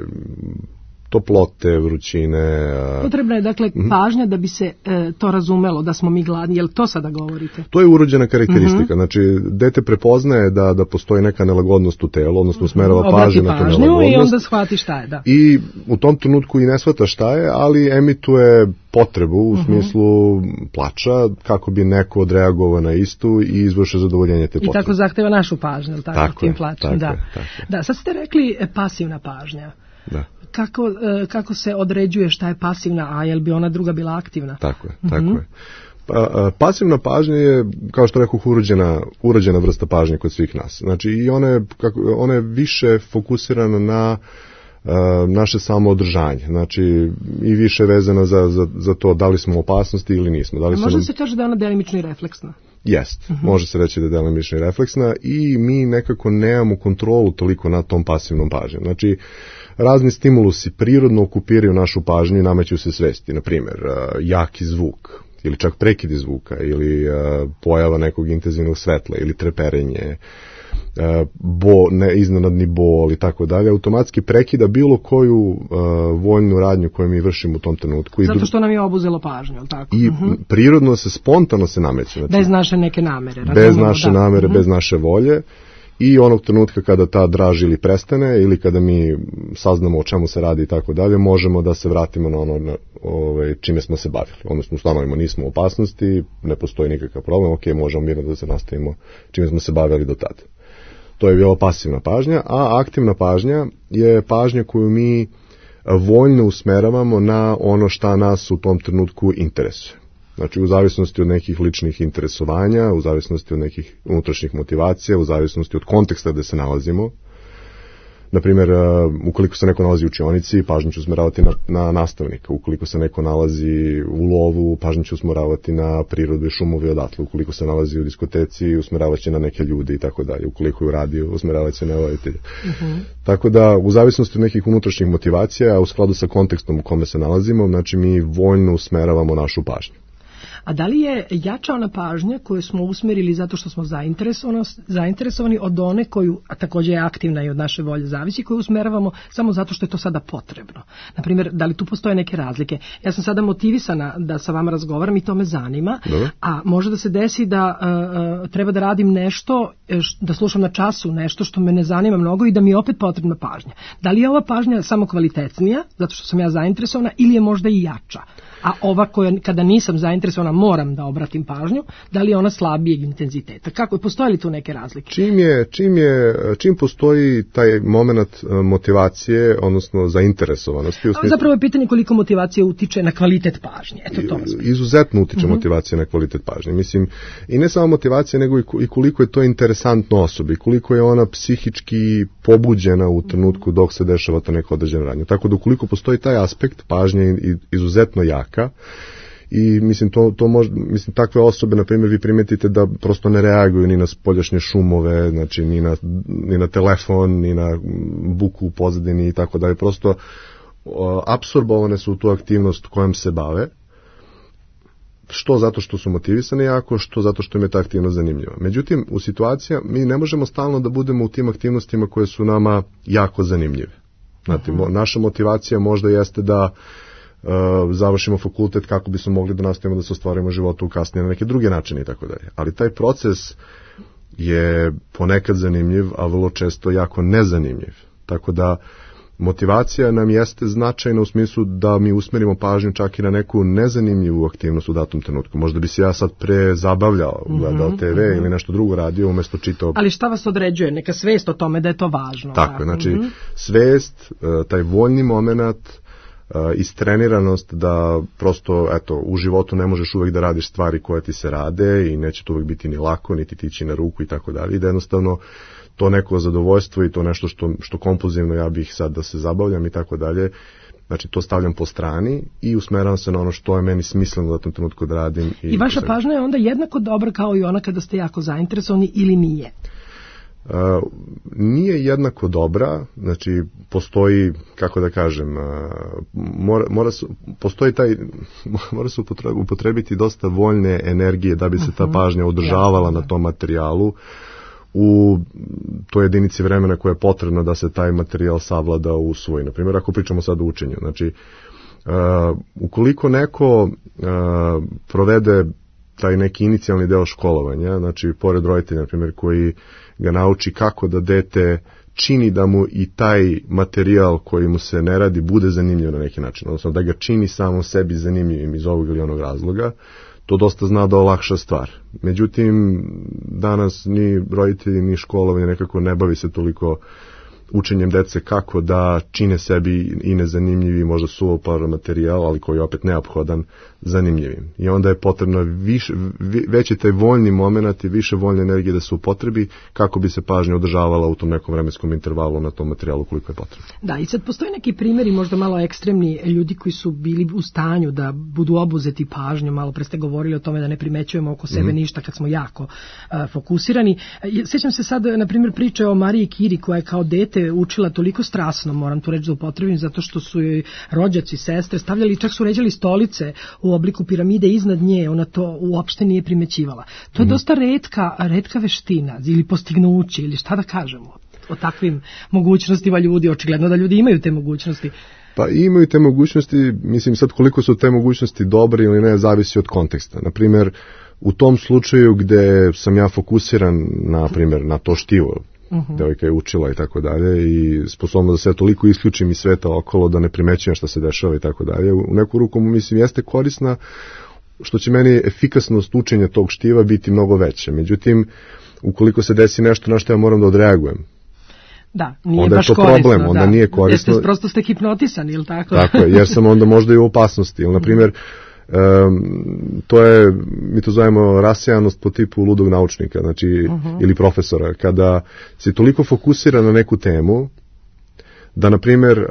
toplote, vrućine. Potrebna je, dakle, pažnja da bi se to razumelo, da smo mi gladni. Je li to sada govorite? To je urođena karakteristika. Znači, dete prepoznaje da postoji neka nelagodnost u telu, odnosno usmerava pažnju na tu nelagodnost. I onda shvati šta je, da. I u tom trenutku i ne shvata šta je, ali emituje potrebu u smislu plača, kako bi neko odreagovao na istu i izvršio zadovoljenje te potrebe. I tako zahteva našu pažnju, tako tim plačem. Da. Da, sad ste rekli pasivna pažnja. Da. Kako se određuje šta je pasivna, a je li bi ona druga bila aktivna? Tako je. Pasivna pažnja je, kao što rekao, urođena vrsta pažnje kod svih nas. Znači, i ona je više fokusirana na naše samoodržanje. Znači, i više vezana za to da li smo u opasnosti ili nismo. Može se kaže da je ona delimično i refleksna? Jest, može se reći da je delimično i refleksna, i mi nekako nemamo kontrolu toliko nad tom pasivnom pažnjom. Znači, razni stimulusi prirodno okupiraju našu pažnju i nameću se svesti. Na primjer, jaki zvuk, ili čak prekidi zvuka, ili pojava nekog intenzivnog svetla, ili treperenje, iznenadni bol i tako dalje, automatski prekida bilo koju voljnu radnju koju mi vršimo u tom trenutku. Zato što nam je obuzelo pažnju, ali tako? I prirodno spontano se nameće. Znači, bez naše neke namere. Bez naše namere, bez naše volje. I onog trenutka kada ta draž ili prestane, ili kada mi saznamo o čemu se radi i tako dalje, možemo da se vratimo na ono čime smo se bavili. Odnosno, ustanovimo, nismo u opasnosti, ne postoji nikakav problem, možemo mirno da se nastavimo čime smo se bavili do tada. To je bila pasivna pažnja, a aktivna pažnja je pažnja koju mi voljno usmeravamo na ono šta nas u tom trenutku interesuje. Znači, u zavisnosti od nekih ličnih interesovanja, u zavisnosti od nekih unutrašnjih motivacija, u zavisnosti od konteksta gde se nalazimo. Naprimjer, ukoliko se neko nalazi u učionici, pažnju ću usmeravati na nastavnika. Ukoliko se neko nalazi u lovu, pažnju ću usmeravati na prirodu i šumovi odatle. Ukoliko se nalazi u diskoteci, usmeravaće na neke ljude i tako dalje. Ukoliko je u radiju, usmeravaće na voditelje. Tako da, u zavisnosti od nekih unutrašnjih motivacija, a u skladu sa kontekstom u kome se nalazimo, znači mi voljno usmeravamo našu pažnju. A da li je jača ona pažnja koju smo usmerili zato što smo zainteresovani od one koju, a također je aktivna i od naše volje zavisi, koju usmeravamo samo zato što je to sada potrebno? Naprimjer, da li tu postoje neke razlike? Ja sam sada motivisana da sa vama razgovaram i to me zanima, a može da se desi da treba da radim nešto, da slušam na času nešto što me ne zanima mnogo i da mi je opet potrebna pažnja. Da li je ova pažnja samo kvalitetnija, zato što sam ja zainteresovana, ili je možda i jača? A ova koja, kada nisam zainteresovana, fokusirana, moram da obratim pažnju, da li je ona slabijeg intenziteta. Kako je, postoje li tu neke razlike? Čim postoji taj moment motivacije, odnosno zainteresovanosti. Zapravo je pitanje koliko motivacija utiče na kvalitet pažnje. Eto to. Izuzetno utiče motivacija na kvalitet pažnje. Mislim, i ne samo motivacija, nego i koliko je to interesantno osobi, koliko je ona psihički pobuđena u trenutku dok se dešava to neko određeno radnje. Tako da ukoliko postoji taj aspekt, pažnja je izuzetno jaka. I mislim mislim takve osobe, na primjer, vi primetite da prosto ne reaguju ni na spoljašnje šumove, znači ni na telefon, ni na buku u pozadini i tako dalje. Prosto apsorbovane su u tu aktivnost kojom se bave. Što zato što su motivisani jako, što zato što im je ta aktivnost zanimljiva. Međutim, u situacija mi ne možemo stalno da budemo u tim aktivnostima koje su nama jako zanimljive. Znate, naša motivacija možda jeste da završimo fakultet kako bismo mogli da nastavimo da se ostvarimo u životu kasnije na neke druge načine i tako dalje. Ali taj proces je ponekad zanimljiv, a vrlo često jako nezanimljiv. Tako da motivacija nam jeste značajna u smislu da mi usmerimo pažnju čak i na neku nezanimljivu aktivnost u datom trenutku. Možda bi se ja sad prezabavljao, gledao TV ili nešto drugo radio umjesto čitao. Ali šta vas određuje? Neka svest o tome da je to važno. Tako, znači svest, taj voljni moment, istreniranost da prosto, eto, u životu ne možeš uvek da radiš stvari koje ti se rade i neće to uvek biti ni lako, niti ti ići na ruku i tako dalje. I da jednostavno to neko zadovoljstvo i to nešto što kompulzivno ja bih sad da se zabavljam i tako dalje, znači to stavljam po strani i usmeravam se na ono što je meni smisleno da tom trenutku da radim. I vaša pažnja je onda jednako dobra kao i ona kada ste jako zainteresovani ili nije? Nije jednako dobra, znači postoji, kako da kažem, mora se upotrebiti dosta voljne energije da bi se ta pažnja održavala na tom materijalu u toj jedinici vremena koja je potrebna da se taj materijal savlada u svoj. Na primjer, ako pričamo sad o učenju, znači ukoliko neko provede taj neki inicijalni deo školovanja, znači pored roditelja, na primjer, koji ga nauči kako da dete čini da mu i taj materijal koji mu se ne radi bude zanimljiv na neki način, odnosno da ga čini samo sebi zanimljivim iz ovog ili onog razloga, to dosta zna da olakša stvar. Međutim, danas ni roditelji ni školovanje nekako ne bavi se toliko učenjem dece kako da čine sebi i nezanimljivi, možda suvoparan materijal, ali koji je opet neophodan, zanimljivim. I onda je potrebno veći taj voljni moment i više voljne energije da se upotrebi kako bi se pažnja održavala u tom nekom vremenskom intervalu na tom materijalu koliko je potrebno. Da, i sad postoje neki primjeri možda malo ekstremni ljudi koji su bili u stanju da budu obuzeti pažnjom, malo pre ste govorili o tome da ne primećujemo oko sebe ništa kad smo jako fokusirani. Sjećam se sad, na primjer, priče o Mariji Kiri koja je kao dete učila toliko strasno, moram tu reći da upotrebim, zato što su joj rođaci, sestre stavljali, čak su uređali stolice u obliku piramide iznad nje, ona to uopšte nije primećivala. To je dosta retka veština ili postignuće ili šta da kažemo o takvim mogućnostima ljudi, očigledno da ljudi imaju te mogućnosti. Pa imaju te mogućnosti, mislim sad koliko su te mogućnosti dobre ili ne, zavisi od konteksta. Naprimjer, u tom slučaju gde sam ja fokusiran, naprimjer, na to štivo, devojka je učila i tako dalje i sposobno da se toliko isključim iz sveta okolo da ne primećujem šta se dešava i tako dalje. U neku ruku mislim jeste korisna, što će meni efikasnost učenja tog štiva biti mnogo veća. Međutim, ukoliko se desi nešto na što ja moram da odreagujem, da, nije onda baš je to korisno, problem, onda nije korisno. Prosto ste hipnotisani, ili tako? Tako je, jer sam onda možda i u opasnosti. Ili, na primjer, to je, mi to zovemo rasejanost po tipu ludog naučnika, znači, ili profesora, kada si toliko fokusira na neku temu, da, na primjer,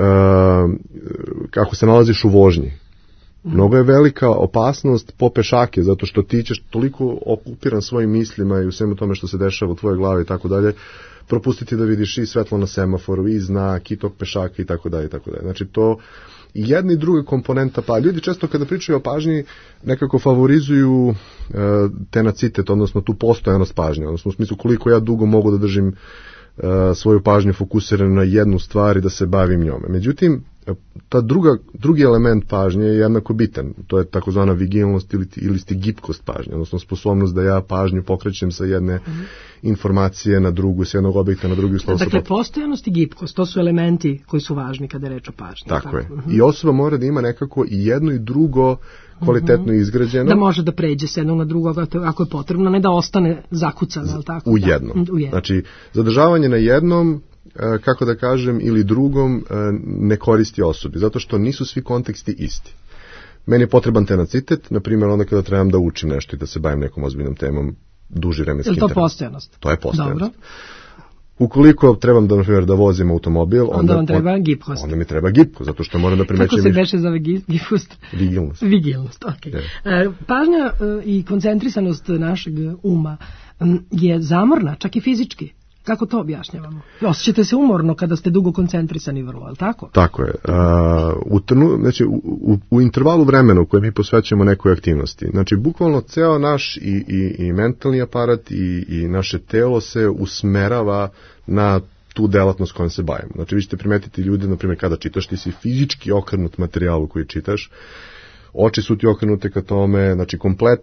kako se nalaziš u vožnji, mnogo je velika opasnost po pešake, zato što ti ćeš toliko okupiran svojim mislima i u svemu tome što se dešava u tvojoj glavi i tako dalje, propustiti da vidiš i svetlo na semaforu, i znak, i tog pešaka i tako dalje, i tako dalje. Znači to i jedna i druga komponenta, pa ljudi često kada pričaju o pažnji nekako favorizuju tenacitet, odnosno tu postojanost pažnje, odnosno u smislu koliko ja dugo mogu da držim svoju pažnju fokusiranu na jednu stvar i da se bavim njome. Međutim, drugi element pažnje je jednako bitan. To je takozvana vigilnost ili gibkost pažnje, odnosno sposobnost da ja pažnju pokrećem sa jedne informacije na drugu, s jednog objekta na drugi. Dakle, postojanost i gibkost, to su elementi koji su važni kada je reč o pažnji. Tako je. I osoba mora da ima nekako i jedno i drugo kvalitetno izgrađeno. Da može da pređe s jednog na drugog ako je potrebno, ne da ostane zakucano, ali tako? U jednom. Znači, zadržavanje na jednom, kako da kažem, ili drugom ne koristi osobi, zato što nisu svi konteksti isti. Meni je potreban tenacitet, na primjer, onda kada trebam da učim nešto i da se bavim nekom ozbiljnom temom duži vremenski interval. Je li to postojanost? To je postojanost. Dobro. Ukoliko trebam da, na primjer, da vozim automobil, onda vam treba gibkost. Onda mi treba gibkost, zato što moram da primećem... Kako se beše zove gibkost? Vigilnost. Vigilnost, okej. Pažnja i koncentrisanost našeg uma je zamorna, čak i fizički. Kako to objašnjavamo? Osjećate se umorno kada ste dugo koncentrisani vrlo, je li tako? Tako je. Znači, u intervalu vremena u kojem mi posvećujemo nekoj aktivnosti, znači, bukvalno ceo naš i mentalni aparat i naše telo se usmerava na tu delatnost kojom se bavimo. Znači, vi ćete primetiti ljude, na primjer, kada čitaš, ti si fizički okrenut materijalu koji čitaš, oči su ti okrenute ka tome, znači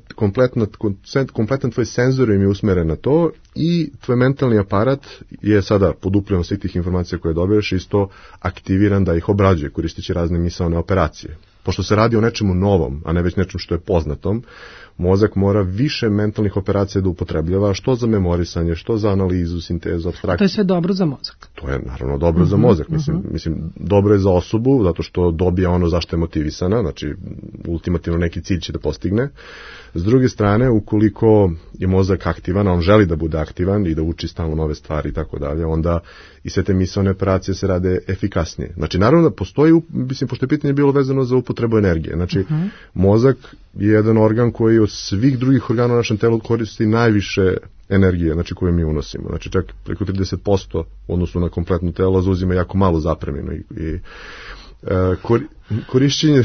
kompletan tvoj senzor im je usmeren na to i tvoj mentalni aparat je sada pod uplivom svih tih informacija koje dobiješ isto aktiviran da ih obrađuje koristeći razne misaone operacije. Pošto se radi o nečemu novom, a ne već nečemu što je poznatom, mozak mora više mentalnih operacija da upotrebljava, što za memorisanje, što za analizu, sintezu, abstrakciju. To je sve dobro za mozak. To je naravno dobro za mozak. Mislim, dobro je za osobu, zato što dobija ono zašto je motivisana, znači ultimativno neki cilj će da postigne. S druge strane, ukoliko je mozak aktivan, a on želi da bude aktivan i da uči stalno nove stvari i tako dalje, onda i sve te misaone operacije se rade efikasnije. Znači, naravno da postoji, mislim, pošto je pitanje bilo vezano za upotrebu energije. Znači, mozak je jedan organ koji od svih drugih organa u našem telu koristi najviše energije, znači koju mi unosimo. Znači, čak preko 30% u odnosu na kompletno telo zauzima jako malo zapreminu i korišćenje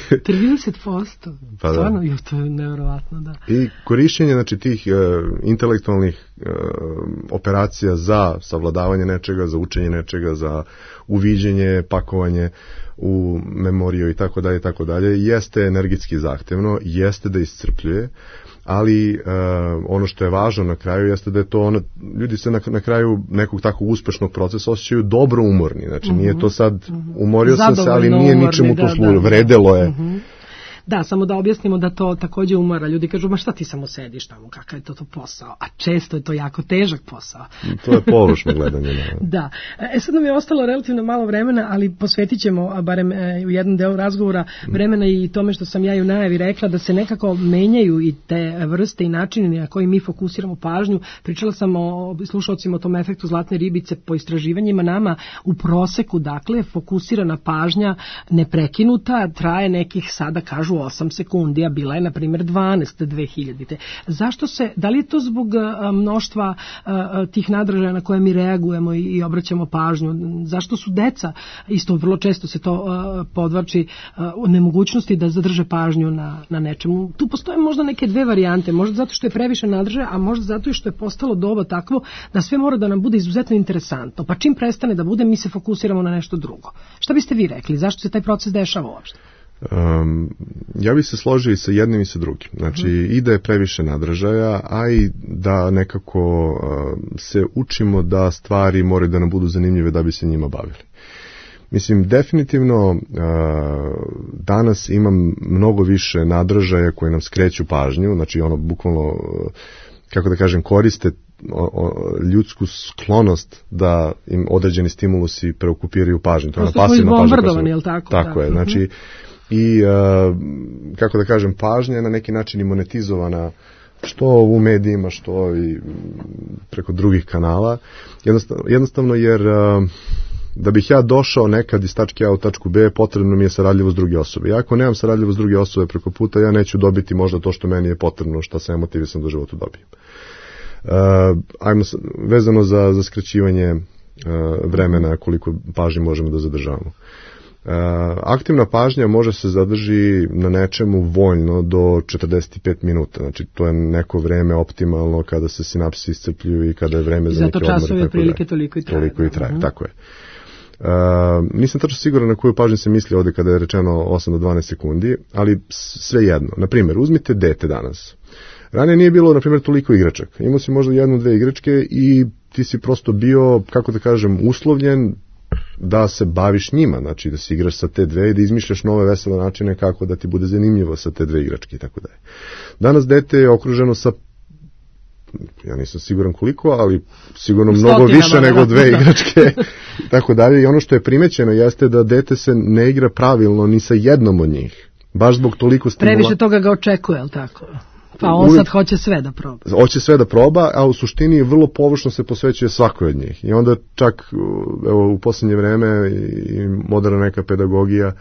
30%? Pa stvarno, to je nevjerovatno, da. I korišćenje, znači, tih intelektualnih operacija za savladavanje nečega, za učenje nečega, za uviđenje, pakovanje u memoriju i tako dalje, jeste energetski zahtevno, jeste da iscrpljuje, ali ono što je važno na kraju jeste da je to ono, ljudi se na kraju nekog takvog uspešnog procesa osjećaju dobro umorni, znači nije to sad umorio sam se, ali nije ničemu to služilo, vredelo je. Da, samo da objasnimo da to takođe umara. Ljudi kažu, ma šta ti samo sediš tamo, kakav je to posao? A često je to jako težak posao. To je površno gledanje. Da. Sad nam je ostalo relativno malo vremena, ali posvetit ćemo, barem u jednom delu razgovora, vremena i tome što sam ja i u najavi rekla, da se nekako menjaju i te vrste i načini na koji mi fokusiramo pažnju. Pričala sam o slušalcima o tom efektu zlatne ribice po istraživanjima. Nama u proseku, dakle, fokusirana pažnja neprekinuta traje nekih, sada kažu, 8 sekundi, a bila je, na primjer, 12 2000. Zašto se, da li je to zbog mnoštva tih nadražaja na koje mi reagujemo i obraćamo pažnju? Zašto su deca, isto vrlo često se to podvlači, nemogućnosti da zadrže pažnju na nečemu? Tu postoje možda neke dve varijante, možda zato što je previše nadražaja, a možda zato što je postalo doba takvo da sve mora da nam bude izuzetno interesantno, pa čim prestane da bude, mi se fokusiramo na nešto drugo. Šta biste vi rekli? Zašto se taj proces dešava uopšte? Ja bih se složio i sa jednim i sa drugim. Znači, i da je previše nadražaja, a i da nekako se učimo da stvari moraju da nam budu zanimljive da bi se njima bavili. Mislim, definitivno danas imam mnogo više nadražaja koje nam skreću pažnju, znači ono bukvalno, kako da kažem, koriste ljudsku sklonost da im određeni stimulusi preokupiraju pažnju. To je pasivna pažnja. Je li tako? Tako je, znači i, kako da kažem, pažnja je na neki način i monetizovana što u medijima, što i preko drugih kanala. Jednostavno jer da bih ja došao nekad iz tačke A u tačku B, potrebno mi je saradljivost druge osobe. I ako nemam saradljivost druge osobe preko puta, ja neću dobiti možda to što meni je potrebno, što sam motivisan da u životu dobijem. Vezano za skraćivanje vremena koliko pažnje možemo da zadržavamo. Aktivna pažnja može se zadrži na nečemu voljno do 45 minuta, znači to je neko vreme optimalno kada se sinapsi iscrpljuju i kada je vreme za neki odmor. Zato časove prilike toliko i traje. Tako je. Nisam tačno siguran na koju pažnju se misli ovde kada je rečeno 8 do 12 sekundi, ali sve jedno. Naprimjer, uzmite dete danas. Ranije nije bilo, na primjer, toliko igračaka. Imao si možda 1-2 igračke i ti si prosto bio, kako da kažem, uslovljen da se baviš njima, znači da se igraš sa te dve i da izmišljaš nove vesele načine kako da ti bude zanimljivo sa te dve igračke i tako dalje. Danas dete je okruženo sa, ja nisam siguran koliko, ali sigurno mnogo više nego 2 igračke i tako dalje. I ono što je primećeno jeste da dete se ne igra pravilno ni sa jednom od njih. Baš zbog toliko stimulacije. Previše toga ga očekuje, je li tako? Pa on sad hoće sve da proba. Hoće sve da proba, a u suštini vrlo površno se posvećuje svakoj od njih. I onda čak evo, u posljednje vreme i moderna neka pedagogija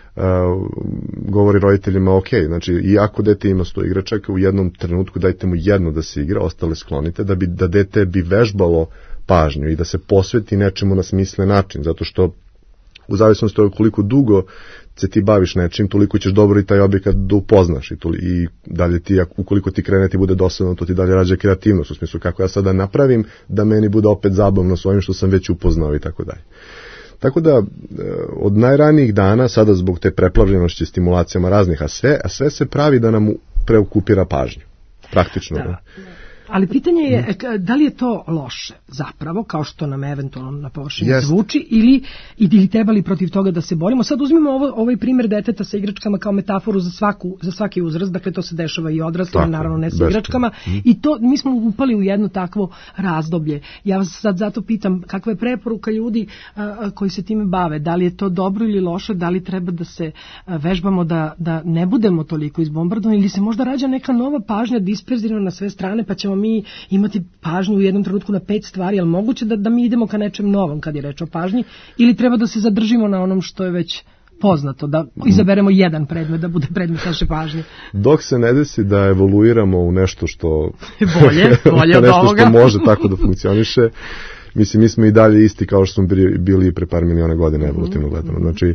govori roditeljima, ok, znači iako dete ima 100 igračaka, u jednom trenutku dajte mu jedno da se igra, ostale sklonite, da dete bi vežbalo pažnju i da se posveti nečemu na smislen način, zato što u zavisnosti od koliko dugo se ti baviš nečim, toliko ćeš dobro i taj objekat da upoznaš i dalje ti, ukoliko ti krene ti bude dosadno, to ti dalje rađa kreativnost, u smislu kako ja sada napravim da meni bude opet zabavno s ovim što sam već upoznao i tako dalje. Tako da, od najranijih dana, sada zbog te preplavljenosti stimulacijama raznih, a sve se pravi da nam preokupira pažnju, praktično. Da. Ali pitanje je, da li je to loše zapravo, kao što nam eventualno na površini zvuči, ili treba li protiv toga da se borimo? Sad uzmimo ovaj primjer deteta sa igračkama kao metaforu za svaki uzrast, dakle to se dešava i odraslima, naravno ne sa igračkama, i to mi smo upali u jedno takvo razdoblje. Ja vas sad zato pitam, kakva je preporuka ljudi koji se time bave, da li je to dobro ili loše, da li treba da se vežbamo da ne budemo toliko izbombardovani, ili se možda rađa neka nova pažnja disperzirana na sve strane, pa ćemo mi imati pažnju u jednom trenutku na 5 stvari, ali moguće da mi idemo ka nečem novom kad je reč o pažnji, ili treba da se zadržimo na onom što je već poznato, da izaberemo jedan predmet, da bude predmet naše pažnje. Dok se ne desi da evoluiramo u nešto što bolje od nešto ovoga. Što može tako da funkcioniše, mislim, mi smo i dalje isti kao što smo bili pre par miliona godina evolutivno gledano. Znači,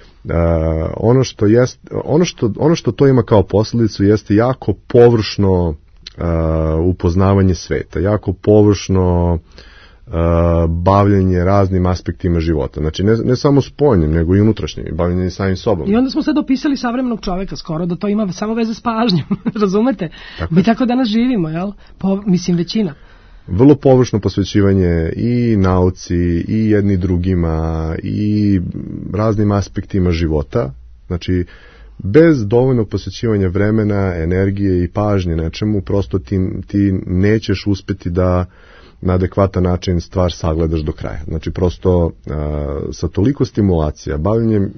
ono što to ima kao posljedicu jeste jako površno upoznavanje sveta, jako površno bavljenje raznim aspektima života. Znači ne samo spoljnim, nego i unutrašnjim, bavljenje samim sobom. I onda smo sad opisali savremenog čoveka skoro, da to ima samo veze s pažnjom, razumete? Mi tako danas živimo, jel? Mislim, većina. Vrlo površno posvećivanje i nauci, i jedni drugima, i raznim aspektima života. Znači, bez dovoljnog posvećivanja vremena, energije i pažnje nečemu, prosto ti nećeš uspeti da na adekvatan način stvar sagledaš do kraja. Znači, prosto sa toliko stimulacija, bavljenjem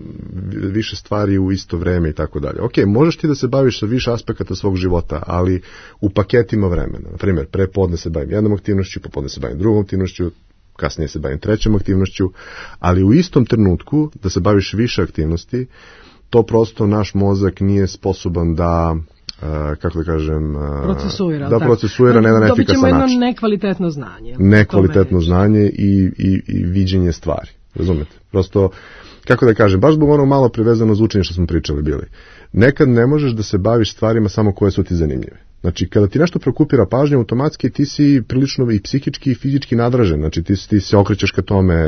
više stvari u isto vreme i tako dalje. Ok, možeš ti da se baviš sa više aspekata svog života, ali u paketima vremena. Na primjer, pre podne se bavim jednom aktivnošću, popodne se bavim drugom aktivnošću, kasnije se bavim trećom aktivnošću, ali u istom trenutku da se baviš više aktivnosti, to prosto naš mozak nije sposoban da, kako da kažem, procesura na jedan efikasan način. Dobit ćemo jedno nekvalitetno znanje. Nekvalitetno znanje i viđenje stvari, razumete? Prosto, kako da kažem, baš zbog ono malo privezano za učenje što smo pričali bili. Nekad ne možeš da se baviš stvarima samo koje su ti zanimljive. Znači, kada ti nešto preokupira pažnju, automatski ti si prilično i psihički i fizički nadražen. Znači, ti se okrećeš ka tome,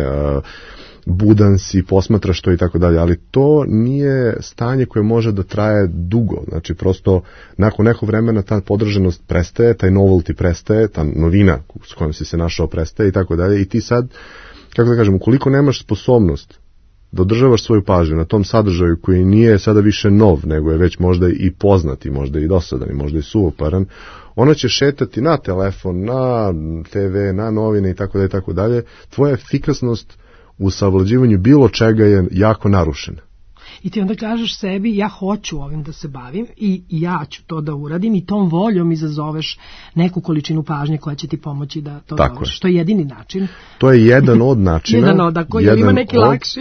budan si, posmatraš to i tako dalje, ali to nije stanje koje može da traje dugo. Znači, prosto, nakon nekog vremena ta podržanost prestaje, taj novelty prestaje, ta novina s kojom si se našao prestaje i tako dalje. I ti sad, kako da kažem, ukoliko nemaš sposobnost da održavaš svoju pažnju na tom sadržaju koji nije sada više nov, nego je već možda i poznati, možda i dosadan, možda i suvoparan, ona će šetati na telefon, na TV, na novine i tako dalje. Tvoja efikasnost u savlađivanju bilo čega je jako narušena. I ti onda kažeš sebi, ja hoću ovim da se bavim i ja ću to da uradim i tom voljom izazoveš neku količinu pažnje koja će ti pomoći da to dovršiš. To je jedini način. To je jedan od načina. Jedan od, ako ima neki lakši.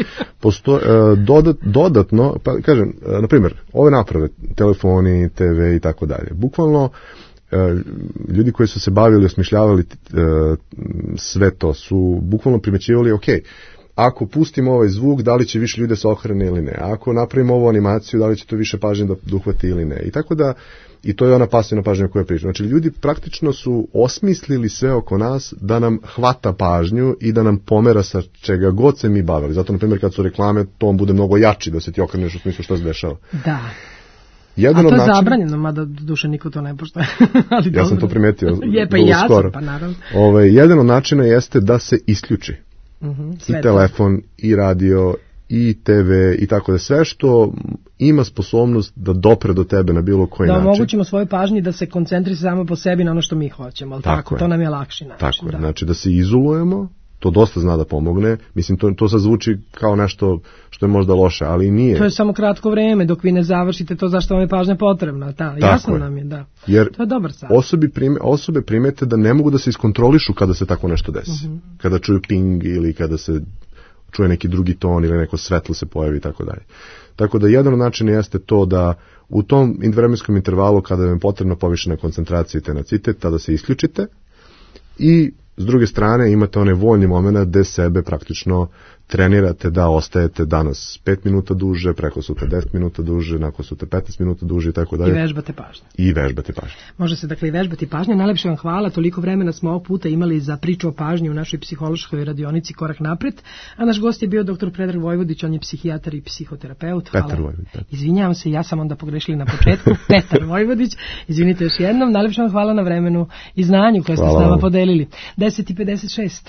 Dodatno, pa kažem, na primjer, ove naprave, telefoni, TV i tako dalje, bukvalno ljudi koji su se bavili, osmišljavali sve to, su bukvalno primećivali, ok, ako pustimo ovaj zvuk, da li će više ljude se okrene ili ne, ako napravimo ovu animaciju, da li će to više pažnje da uhvati ili ne. I tako da, i to je ona pasivna pažnja koja priča. Znači, ljudi praktično su osmislili sve oko nas da nam hvata pažnju i da nam pomera sa čega god se mi bavili. Zato, na primjer, kad su reklame, to on bude mnogo jači da se ti okreneš u smislu šta se dešava. Da. Jedan a to je zabranjeno, mada duše niko to ne poštuje. Ali ja sam to primetio. Je, pa i ja sam, pa naravno. Jedan od načina jeste da se isključi. I telefon, i radio, i TV, i tako da sve što ima sposobnost da dopre do tebe na bilo koji način. Da omogućimo svojoj pažnji da se koncentriše samo po sebi na ono što mi hoćemo, ali tako to nam je lakši način. Tako je, znači da se izolujemo, to dosta zna da pomogne. Mislim, to sad zvuči kao nešto što je možda loše, ali nije. To je samo kratko vreme, dok vi ne završite to zašto vam je pažnja potrebna. Jasno nam je, da. Jer to je dobar sad. Osobe primete da ne mogu da se iskontrolišu kada se tako nešto desi. Kada čuju ping ili kada se čuje neki drugi ton ili neko svetlo se pojavi i tako dalje. Tako da jedan od načina jeste to da u tom vremenskom intervalu kada vam je potrebna povišena koncentracija i tenacitet, tada se isključite i s druge strane imate onaj voljni moment gde sebe praktično trenirate da ostajete danas 5 minuta duže, preko sutra 10 minuta duže, nakon sutra 15 minuta duže i tako dalje. I vežbate pažnju. pažnju. Može se dakle i vežbati pažnju. Najlepše vam hvala, toliko vremena smo ovog puta imali za priču o pažnji u našoj psihološkoj radionici Korak napred, a naš gost je bio dr. Predrag Vojvodić, on je psihijatar i psihoterapeut. Petar Vojvodić. Izvinjavam se, ja sam onda pogrešila na početku. Petar Vojvodić, izvinite još jednom. Najlepše vam hvala na vremenu i znanju koje ste s nama podelili. 10:56.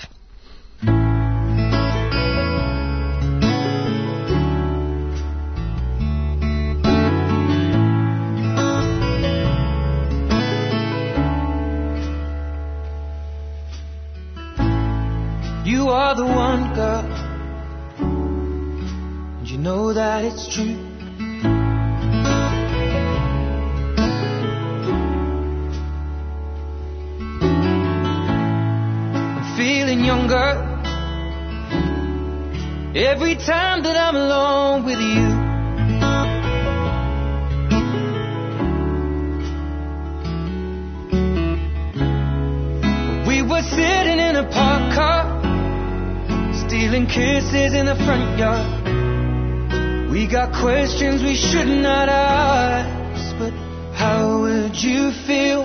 You are the one, girl, and you know that it's true. I'm feeling younger every time that I'm alone with you. We were sitting in a park car, stealing kisses in the front yard. We got questions we should not ask, but how would you feel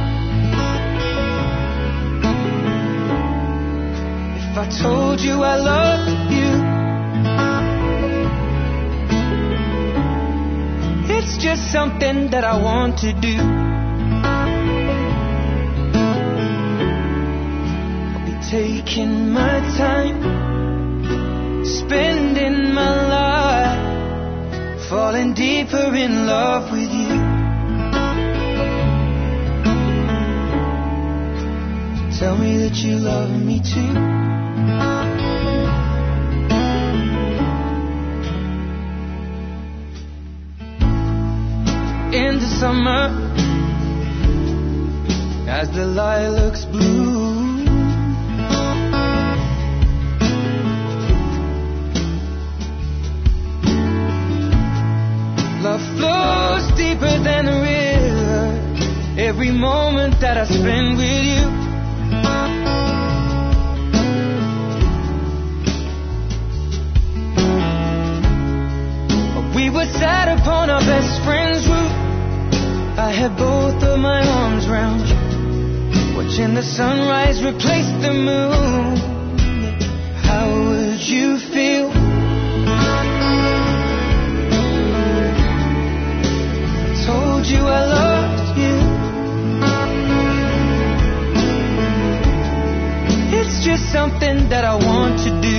if I told you I loved you? It's just something that I want to do. I'll be taking my time, spending my life, falling deeper in love with you. Tell me that you love me too. In the summer, as the lilacs bloom, love flows deeper than a river. Every moment that I spend with you, we were sat upon our best friend's roof. I had both of my arms round you, watching the sunrise replace the moon. How would you feel told you I loved you? It's just something that I want to do.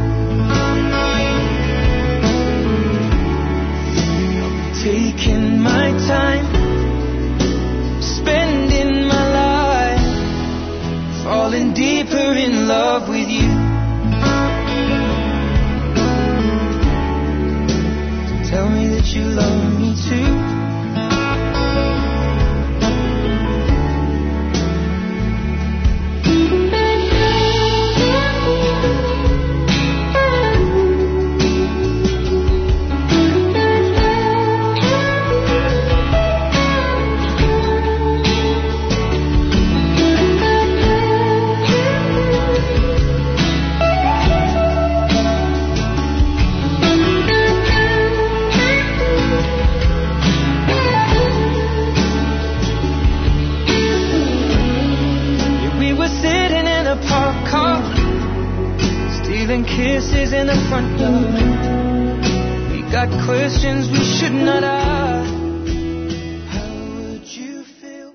Taking my time, spending my life, falling deeper in love with you. Tell me that you love me too. our car, stealing kisses in the front yard. We got questions we should not ask. How would you feel?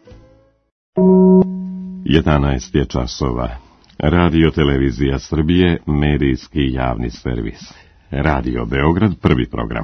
11 je časova. Radio Televizija Srbije, medijski javni servis. Radio Beograd, prvi program.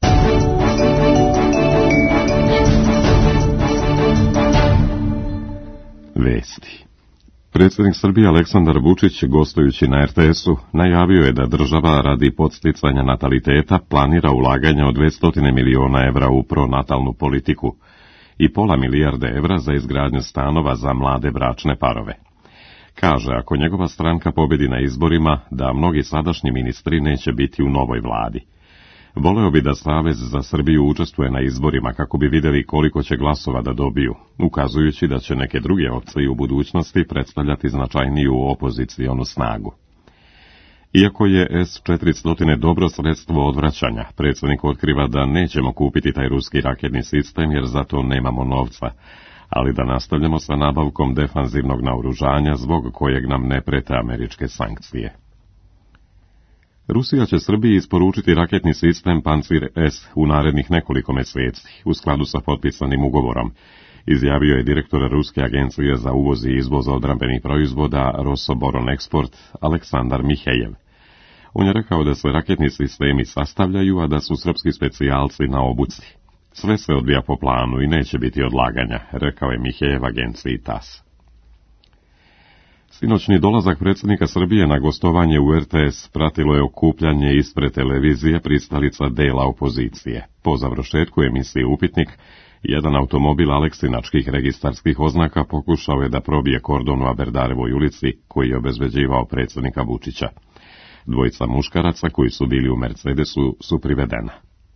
Vesti. Predsjednik Srbije Aleksandar Vučić, gostujući na RTS-u, najavio je da država radi podsticanja nataliteta planira ulaganja od 200 miliona evra u pronatalnu politiku i £500 milijarde za izgradnju stanova za mlade bračne parove. Kaže, ako njegova stranka pobedi na izborima, da mnogi sadašnji ministri neće biti u novoj vladi. Voleo bi da Savez za Srbiju učestvuje na izborima kako bi vidjeli koliko će glasova da dobiju, ukazujući da će neke druge opcije u budućnosti predstavljati značajniju opozicionu snagu. Iako je S-400 dobro sredstvo odvraćanja, predsjednik otkriva da nećemo kupiti taj ruski raketni sistem jer za to nemamo novca, ali da nastavljamo sa nabavkom defanzivnog naoružanja zbog kojeg nam ne prete američke sankcije. Rusija će Srbiji isporučiti raketni sistem Pancir S u narednih nekoliko mjeseci, u skladu sa potpisanim ugovorom, izjavio je direktor Ruske agencije za uvoz i izvoz odbrambenih proizvoda Rosoboronexport Aleksandar Mihejev. On je rekao da se raketni sistemi sastavljaju, a da su srpski specijalci na obuci. Sve se odvija po planu i neće biti odlaganja, rekao je Mihejev agenciji TAS. Sinoćni dolazak predsjednika Srbije na gostovanje u RTS pratilo je okupljanje ispred televizije pristalica dela opozicije. Po završetku emisije Upitnik, jedan automobil aleksinačkih registarskih oznaka pokušao je da probije kordon u Aberdarevoj ulici koji je obezbeđivao predsjednika Vučića. Dvojica muškaraca koji su bili u Mercedesu su privedena.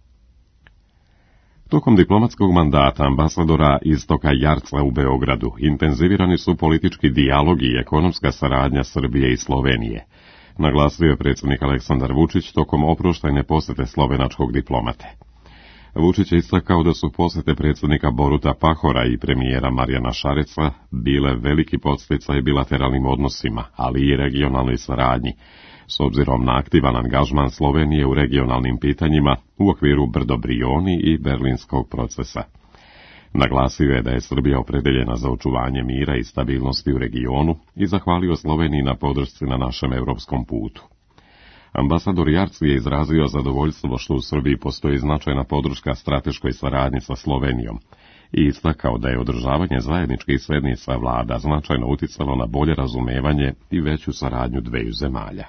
Tokom diplomatskog mandata ambasadora Istoka Jarca u Beogradu intenzivirani su politički dijalog i ekonomska saradnja Srbije i Slovenije, naglasio je predsjednik Aleksandar Vučić tokom oproštajne posjete slovenačkog diplomate. Vučić je istakao da su posjete predsjednika Boruta Pahora i premijera Marjana Šareca bile veliki podsticaj bilateralnim odnosima, ali i regionalnoj saradnji, s obzirom na aktivan angažman Slovenije u regionalnim pitanjima u okviru Brdo-Brioni i Berlinskog procesa. Naglasio je da je Srbija opredeljena za očuvanje mira i stabilnosti u regionu i zahvalio Sloveniji na podršci na našem europskom putu. Ambasador Jarci je izrazio zadovoljstvo što u Srbiji postoji značajna podrška strateškoj saradnji sa Slovenijom i istakao da je održavanje zajedničkih sjednica vlada značajno uticalo na bolje razumevanje i veću saradnju dveju zemalja.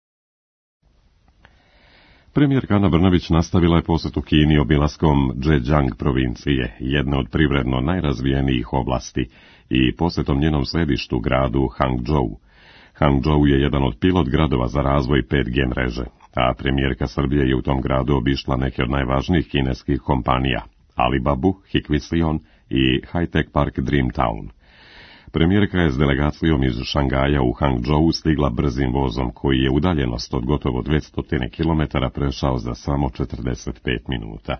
Premijerka Ana Brnabić nastavila je posjetu Kini obilaskom Zhejiang provincije, jedne od privredno najrazvijenijih oblasti, i posjetom njenom središtu gradu Hangzhou. Hangzhou je jedan od pilot gradova za razvoj 5G mreže, a premijerka Srbije je u tom gradu obišla neke od najvažnijih kineskih kompanija, Alibabu, Hikvision i High-Tech Park Dreamtown. Premijerka je s delegacijom iz Šangaja u Hangzhou stigla brzim vozom koji je udaljenost od gotovo 200 km prešao za samo 45 minuta.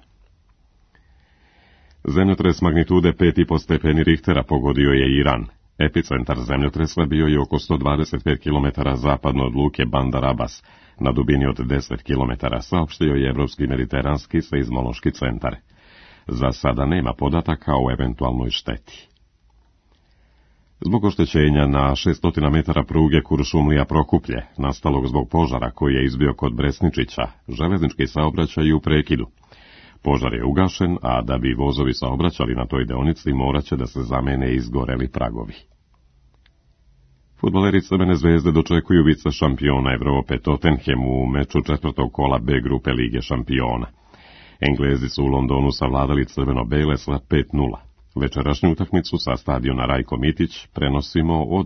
Zemljotres magnitude 5,5 stepeni Richtera pogodio je Iran. Epicentar zemljotresa bio je oko 125 km zapadno od luke Bandar Abbas, na dubini od 10 km, saopštio je Evropski mediteranski seizmološki centar. Za sada nema podataka o eventualnoj šteti. Zbog oštećenja na 600 metara pruge Kuršumlija-Prokuplje, nastalog zbog požara koji je izbio kod Bresničića, železnički saobraćaj je u prekidu. Požar je ugašen, a da bi vozovi saobraćali na toj deonici morat će da se zamene izgoreli pragovi. Fudbaleri Crvene zvezde dočekuju vice šampiona Evrope Tottenham u meču četvrtog kola B grupe Lige šampiona. Englezi su u Londonu savladali crveno-bele sa 5:0. Večerašnju utakmicu sa stadiona Rajko Mitić prenosimo od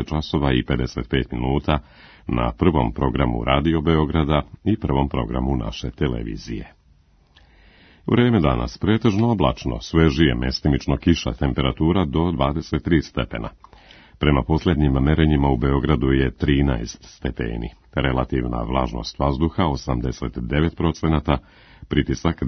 20:55 na prvom programu Radio Beograda i prvom programu naše televizije. Vreme danas pretežno oblačno, svežije, mestimično kiša, temperatura do 23 stepena. Prema posljednjim merenjima u Beogradu je 13 stepeni, relativna vlažnost vazduha 89%, pritisak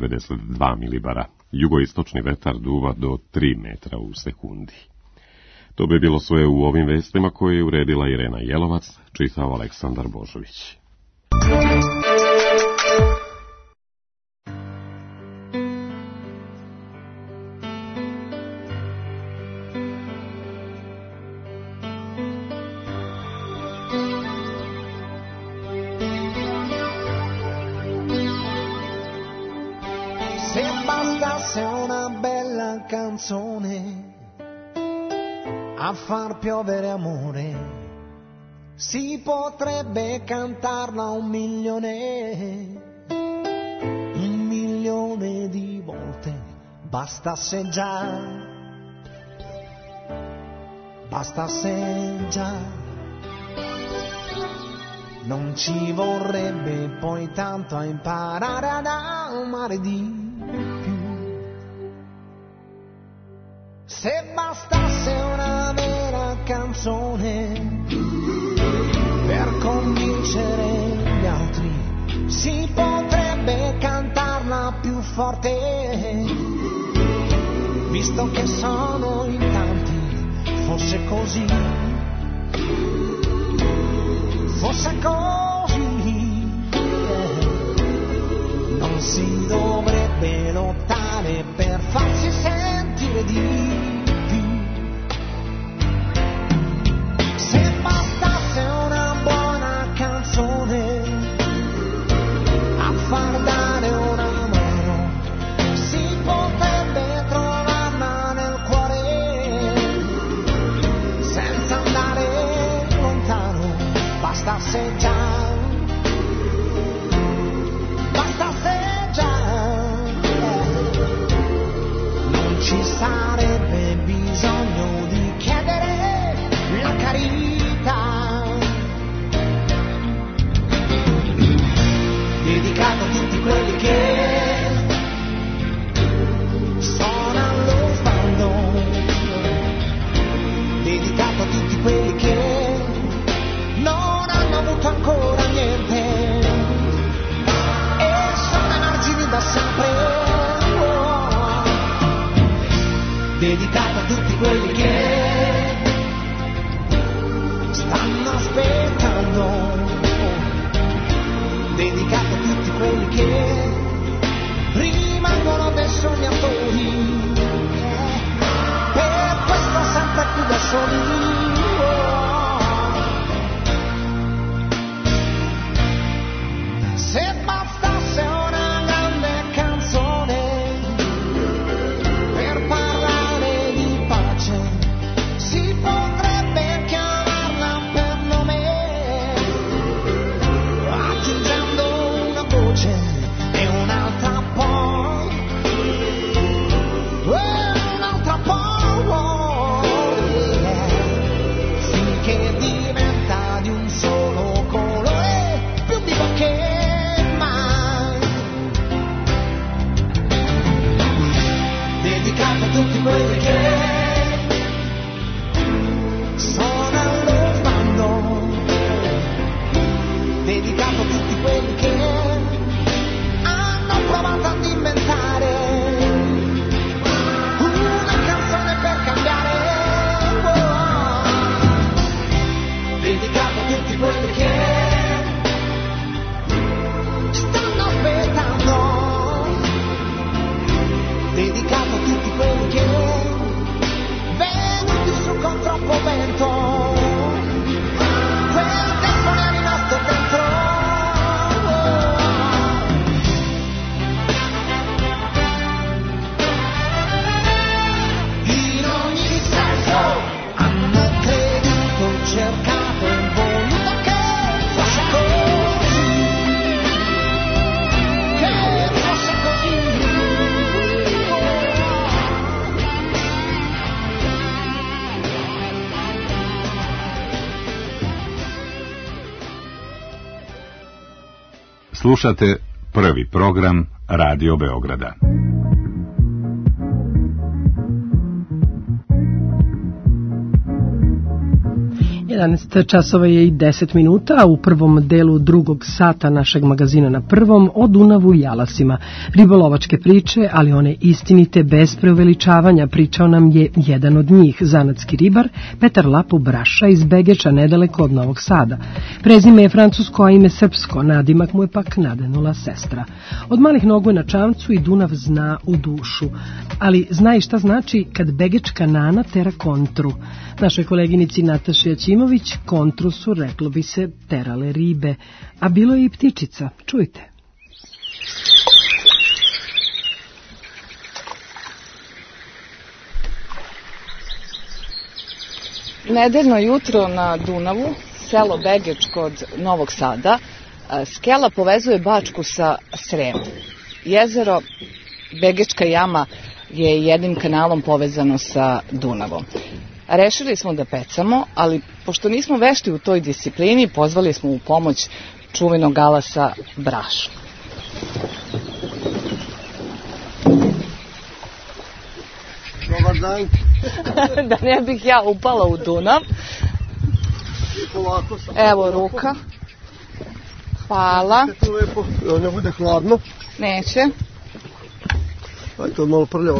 992 milibara, jugoistočni vetar duva do 3 metra u sekundi. To bi bilo sve u ovim vestima koje je uredila Irena Jelovac, čitao Aleksandar Božović. Se bastasse una bella canzone a far piovere amore, si potrebbe cantarla 1.000.000 di volte. Bastasse già, non ci vorrebbe poi tanto a imparare ad amare di più. Se bastasse una vera canzone per convincere gli altri, si potrebbe cantarla più forte, visto che sono in tanti. Fosse così, non si dovrebbe lottare per farsi sentire di più. Se bastasse una buona canzone a far dare una mano, si potrebbe trovarla nel cuore senza andare lontano. Bastasse già, non ci sarebbe bisogno di chiedere la carità. Dedicato a tutti quelli che sono allo sbando, dedicato a tutti quelli che non hanno avuto ancora niente e sono emargini da sempre. Dedicato a tutti quelli che stanno aspettando, dedicato a tutti quelli che rimangono dei sognatori, per questo sempre più da soli. Se bastasse una grande canzone per parlare di pace, si potrebbe chiamarla per nome, aggiungendo una voce e un'altra poi, finché diventa di un solo colore, più vivo che dedicato a tutti quelli che sono allo sbando, dedicato a tutti quelli che hanno provato ad inventare una canzone per cambiare, dedicato a tutti quelli che stanno aspettando, dedicato a tutti quelli che venuti su con troppo vento, quel tempo ne è rimasto dentro. In ogni senso hanno creduto, cercato e voluto che fosse così, che fosse così. Slušate prvi program Radio Beograda. 11 časova je i 10 minuta, a u prvom delu drugog sata našeg magazina Na prvom o Dunavu i Alasima. Ribolovačke priče, ali one istinite, bez preuveličavanja, pričao nam je jedan od njih, zanatski ribar Petar Lapo Braša iz Begeča, nedaleko od Novog Sada. Prezime je francusko, a ime srpsko, nadimak mu je pak nadenula sestra. Od malih nogu je na čamcu i Dunav zna u dušu. Ali zna i šta znači kad begečka nana tera kontru. Našoj koleginici Nataši Jaćimović kontru su, reklo bi se, terale ribe, a bilo je i ptičica. Čujte. Nedeljno jutro na Dunavu, selo Begeč kod Novog Sada, skela povezuje Bačku sa Sremom. Jezero Begečka jama je jednim kanalom povezano sa Dunavom. Rešili smo da pecamo, ali pošto nismo vešti u toj disciplini, pozvali smo u pomoć čuvenog Alasa Brašu. Dobar dan. Da ne bih ja upala u Dunav. Evo ruka. Hvala. Ne bude hladno. Neće. Ajde, to malo prljavo.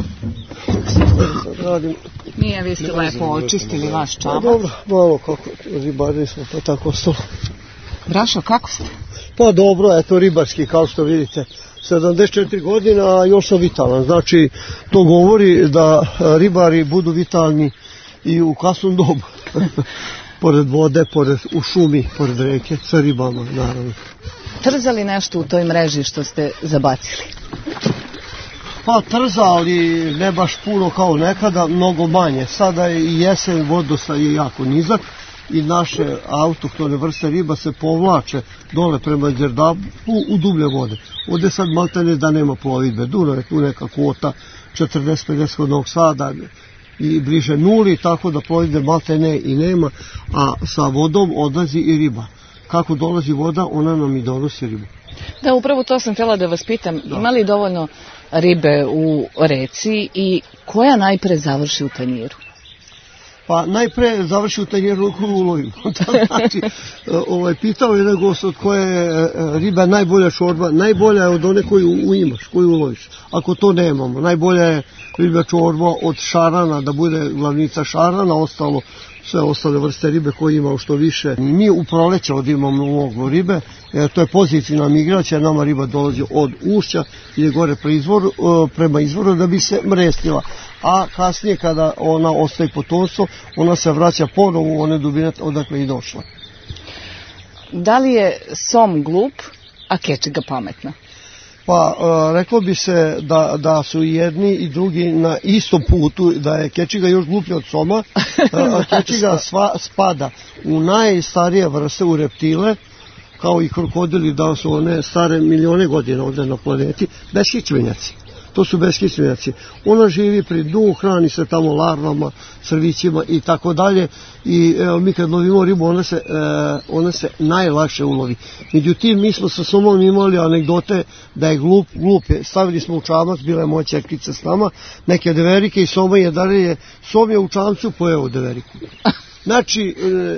Radim. Nije, vi ste lepo očistili vaš čamac. Dobro, malo kako ribari smo, pa tako ostalo. Brašo, kako ste? Pa dobro, eto ribarski, kao što vidite. 74 godina, a još sam vitalan. Znači, to govori da ribari budu vitalni i u kasnom dobu. Pored vode, u šumi, pored reke, sa ribama, naravno. Trzali nešto u toj mreži što ste zabacili? Pa trza, ali ne baš puno kao nekada, mnogo manje. Sada je i jesen, vodostaj je jako nizak i naše autohtone vrste riba se povlače dole prema Đerdapu u dublje vode. Ovdje sad maltene da nema plovidbe. Dunav je tu neka kvota 40-50 od Novog Sada i bliže nuli, tako da plovidbe maltene i nema, a sa vodom odlazi i riba. Kako dolazi voda, ona nam i donosi ribu. Da, upravo to sam htjela da vas pitam. Da. Ima li dovoljno ribe u reci i koja najpre završi u tanjiru? Pa najpre završi u tanjiru koju ulovimo. Znači, pitao je gost od koje je riba najbolja čorba. Najbolja je od one koju imaš, koju uloviš. Ako to nemamo, najbolja je riba čorba od šarana, da bude glavnica šarana, ostalo sve ostale vrste ribe koje imamo što više. Mi u proleće odimamo mnogo ribe, to je pozitivna migracija, nama riba dolazi od ušća i gore prema izvoru da bi se mrestila. A kasnije kada ona ostaje potomstvo, ona se vraća ponovo u one dubine odakle i došla. Da li je som glup, a kečiga pametna? Pa reklo bi se da su jedni i drugi na istom putu, da je kečiga još gluplja od soma, a kečiga spada u najstarije vrste, u reptile, kao i krokodili, da su one stare milione godina ovdje na planeti, beshičmenjaci. To su beshičmenjaci. Ona živi pri dnu, hrani se tamo larvama, crvićima i tako dalje. I mi kad lovimo ribu, ona se najlakše ulovi. Međutim, mi smo sa somom imali anegdote da je glup je. Stavili smo u čamac, bila je moja ćerkica s nama, neke deverike i soma je darije. Som je u čamcu pojeo deveriku. Znači,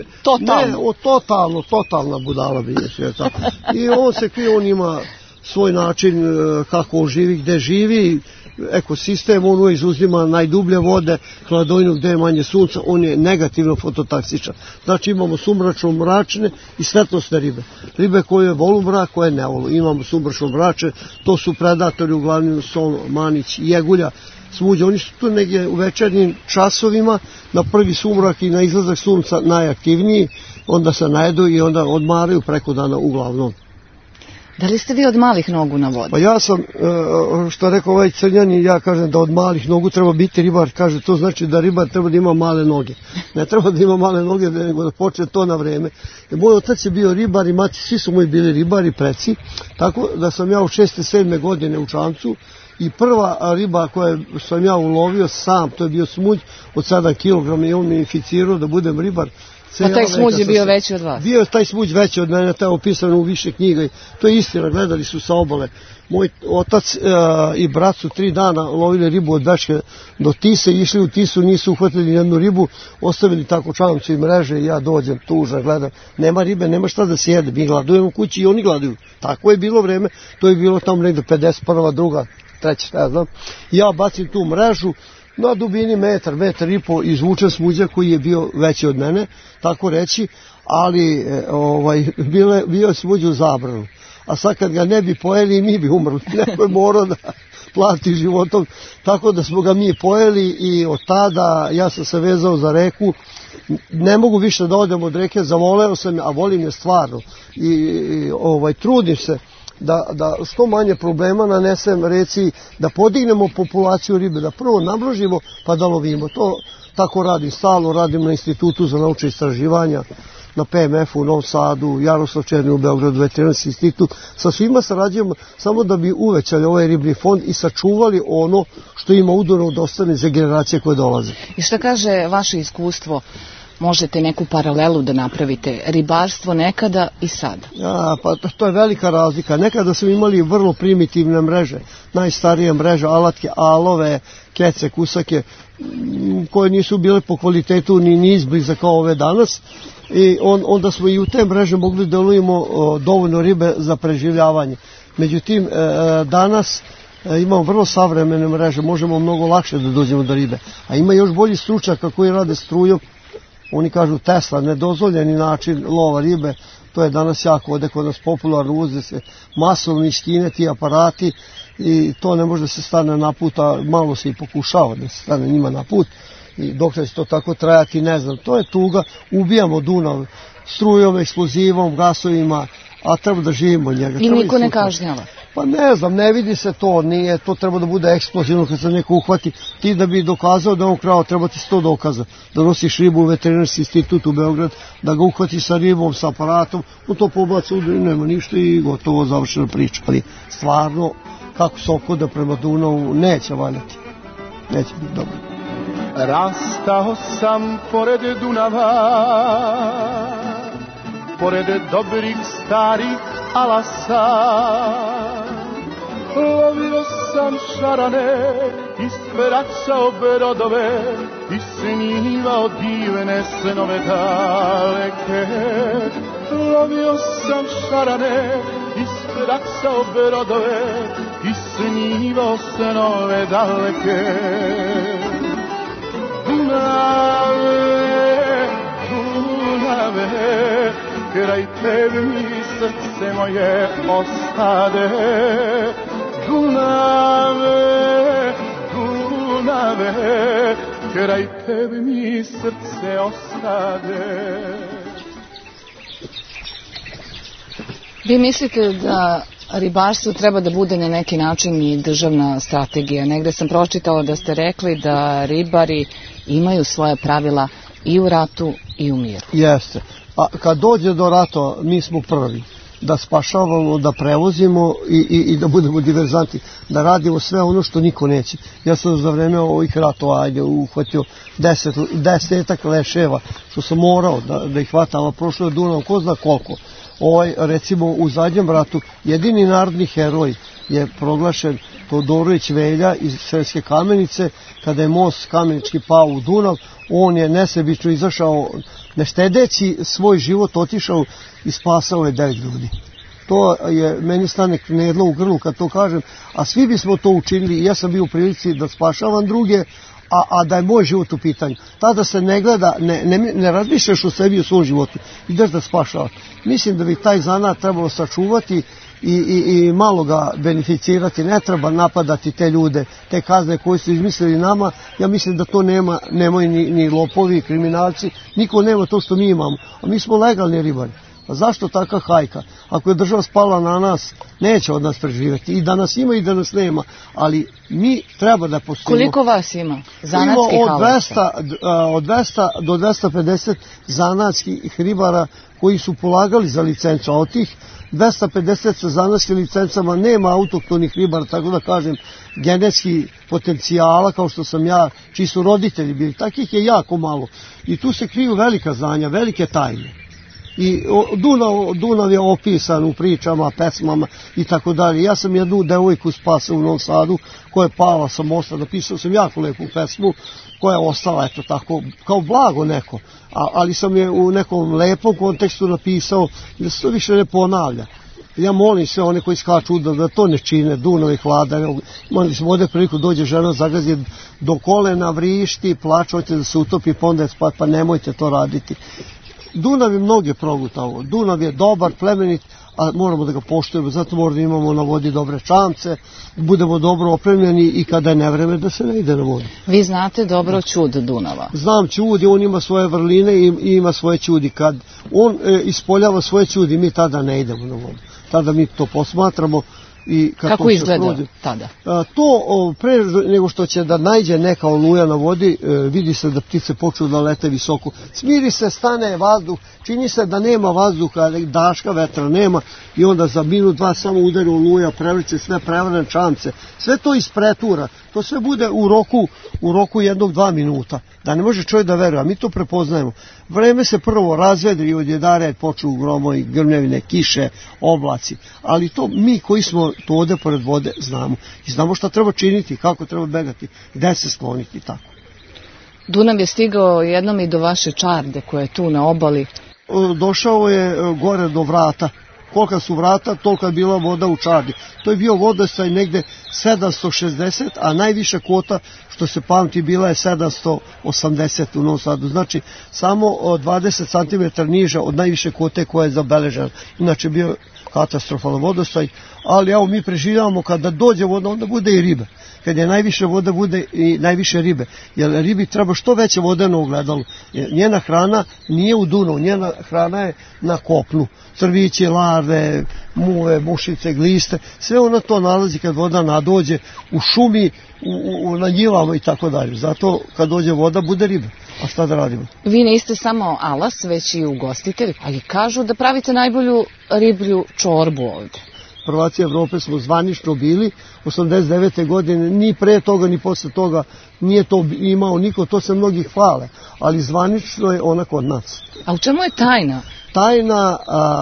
totalna budala bi je. I on se krije, on ima svoj način kako on živi, gde živi, ekosistem, on izuzima najdublje vode, hladovinu gde je manje sunca, on je negativno fototaksičan. Znači imamo sumračno mračne i svetlosne ribe. Ribe koje volu mrak, koje ne volu. Imamo sumračno mračne, to su predatori, uglavnom sol, manić, jegulja, smuđe. Oni su tu negdje u večernjim časovima, na prvi sumrak i na izlazak sunca najaktivniji, onda se najedu i onda odmaraju preko dana uglavnom. Da li ste vi od malih nogu na vodi? Pa ja sam, što rekao ovaj Crnjani, ja kažem da od malih nogu treba biti ribar, kaže to znači da ribar treba da ima male noge. Ne treba da ima male noge, nego da počne to na vreme. Moj otac je bio ribar i mati, svi su moji bili ribari, preci, tako da sam ja u 6. 7. godine u čamcu i prva riba koju sam ja ulovio sam, to je bio smuđ od 7 kg i on me inficirao da budem ribar. A taj smuđ je bio veći od vas? Bio je taj smuđ veći od mene, to je opisano u više knjiga i to je istina, gledali su sa obale. Moj otac i brat su 3 dana lovili ribu od Bečke do Tise, išli u Tisu, nisu uhvatili jednu ribu, ostavili tako čamcu i mreže i ja dođem tužan, gledam, nema ribe, nema šta da se jede, mi gladujemo u kući i oni gladuju. Tako je bilo vreme, to je bilo tamo negde 51. druga, treća, šta ja znam. Ja bacim tu mrežu, na dubini metar i po izvučen smuđa koji je bio veći od mene, tako reći, ali bio je smuđ u zabranu. A sad kad ga ne bi pojeli i mi bi umrli, neko je morao da plati životom, tako da smo ga mi pojeli i od tada ja sam se vezao za reku, ne mogu više da odem od reke, zavoleo sam je, a volim je stvarno i trudim se da što manje problema nanesem reci, da podignemo populaciju ribe, da prvo namnožimo pa da lovimo. To tako radim, stalno radim na Institutu za naučne istraživanja, na PMF-u u Novom Sadu, Jaroslav Černi u Beogradu, Veterinarski institut. Sa svima sarađujemo samo da bi uvećali ovaj ribni fond i sačuvali ono što ima udano od ostane za generacije koje dolaze. I šta kaže vaše iskustvo? Možete neku paralelu da napravite, ribarstvo nekada i sada? Ja, pa to je velika razlika. Nekada smo imali vrlo primitivne mreže, najstarije mreže, alatke, alove, kece, kusake, koje nisu bile po kvalitetu ni izbliza kao ove danas. I onda smo i u te mreže mogli da lovimo dovoljno ribe za preživljavanje. Međutim, danas imamo vrlo savremene mreže, možemo mnogo lakše da dođemo do ribe. A ima još bolji stručnjaka koji rade strujom, oni kažu Tesla, nedozvoljeni način lova ribe, to je danas jako ovde kod nas popularno, uzde se masovno iz Kine ti aparati i to ne može da se stane na put, a malo se i pokušava da se stane njima na put. I dok će to tako trajati, ne znam, to je tuga, ubijamo Dunav strujom, eksplozivom, gasovima, a treba da živimo od njega. I niko ne kažnjava? Pa ne znam, ne vidi se to, nije, to treba da bude eksplozivno kad se neko uhvati. Ti da bi dokazao da on krao, treba ti 100 dokaza. Da nosiš ribu u Veterinarski institut u Beograd, da ga uhvatiš sa ribom, sa aparatom, to pobaca u nema ništa i gotovo završena priča. Ali stvarno, kako se ophoda prema Dunavu, neće valjati. Neće biti dobro. Rastao sam pored Dunava, pored dobrih starih alasa. Lovio sam šarane, ispraćao brodove i snimao divne snove daleke. Lovio sam šarane, ispraćao brodove i snimao snove daleke. Dunave, kraj tebe mi srce moje ostade. Dunave, kraj tebe mi srce ostade. Vi mislite da ribarstvo treba da bude na neki način i državna strategija? Negde sam pročitala da ste rekli da ribari imaju svoje pravila i u ratu i u miru. Jeste. A kad dođe do rata, mi smo prvi da spašavamo, da prevozimo i da budemo diverzanti, da radimo sve ono što niko neće. Ja sam za vreme ovih ratova uhvatio 10 leševa, što sam morao da ih hvatam, ali prošlo je Dunav, ko zna koliko. Recimo u zadnjem ratu jedini narodni heroj je proglašen Todorović Velja iz Sremske Kamenice. Kada je most Kamenički pao u Dunav, on je nesebično izašao, ne štedeći svoj život, otišao i spasao je 9 ljudi. To je, meni stane knedlo u grlu kad to kažem, a svi bismo to učinili. Ja sam bio u prilici da spašavam druge, a da je moj život u pitanju. Tada se ne gleda, ne razmišljaš o sebi i o svom životu, ideš da spašavaš. Mislim da bi taj zanat trebalo sačuvati i malo ga beneficirati. Ne treba napadati te ljude, te kazne koje su izmislili nama. Ja mislim da to nemaju ni lopovi, kriminalci, niko nema to što mi imamo. A mi smo legalni ribari. A zašto taka hajka? Ako je država spala na nas, neće od nas preživjeti. I da nas ima i da nas nema, ali mi treba da postojimo. Koliko vas ima zanatskih alaca? Od 200 do 250 zanatskih ribara koji su polagali za licencu, a od tih 250 sa zanatskim licencama nema autohtonih ribara, tako da kažem, genetski potencijala, kao što sam ja, čiji su roditelji bili. Takih je jako malo. I tu se kriju velika znanja, velike tajne. I Dunav je opisan u pričama, pesmama i tako dalje. Ja sam jednu devojku spasao u Novom Sadu koja je pala sa mosta, napisao sam jako lepu pesmu koja je ostala, eto tako, kao blago neko, ali sam je u nekom lepom kontekstu napisao da se to više ne ponavlja. Ja molim sve one koji skaču da to ne čine, Dunav je hladan, imali smo ovdje priliku, dođe žena, zagazi do kolena, vrišti, plače, hoće da se utopi, pa onda je spat, pa nemojte to raditi. Dunav je mnoge progutao, Dunav je dobar, plemenit, a moramo da ga poštujemo, zato moramo da imamo na vodi dobre čamce, budemo dobro opremljeni i kada je nevreme da se ne ide na vodu. Vi znate dobro ćud Dunava? Znam ćud, on ima svoje vrline i ima svoje ćudi. Kad on ispoljava svoje ćudi, mi tada ne idemo na vodu. Tada mi to posmatramo. I kako izgleda tada? To pre nego što će da najde neka oluja na vodi, vidi se da ptice počnu da lete visoko. Smiri se, stane vazduh, čini se da nema vazduha, daška vetra nema i onda za minut, dva samo udari oluja, prevriče sve, prevrne čamce. Sve to ispretura. To sve bude u roku 1-2 minuta. Da ne može čovjek da veruje, a mi to prepoznajemo. Vreme se prvo razvedri od jedare, počnu gromovi, grmljavine, kiše, oblaci. Ali to mi koji smo to ovde pored vode znamo. I znamo šta treba činiti, kako treba begati, gde se skloniti i tako. Dunav je stigao jednom i do vaše čarde koja je tu na obali. Došao je gore do vrata. Kolika su vrata, tolika je bila voda u čardi. To je bio vodostaj negde 760, a najviše kvota što se pamti bila je 780 u Novom Sadu. Znači samo 20 cm niža od najviše kvote koja je zabeležena. Inače bio katastrofalan vodostaj, ali evo mi preživljavamo kada dođe voda, onda bude i ribe. Kad je najviše vode, bude i najviše ribe. Jer ribi treba što veće vodeno ogledalo. Njena hrana nije u Dunavu, njena hrana je na kopnu. Crvići, larve, muve, mušice, gliste, sve ona to nalazi kad voda nadođe u šumi, na njivama i tako dalje. Zato kad dođe voda, bude ribe. A šta da radimo? Vi niste samo alas, već i ugostitelj, ali kažu da pravite najbolju riblju čorbu ovde. Prvaci Evrope smo zvanično bili 89. godine, ni pre toga ni posle toga nije to imao niko, to se mnogi hvale, ali zvanično je ona kod nas. A u čemu je tajna? Tajna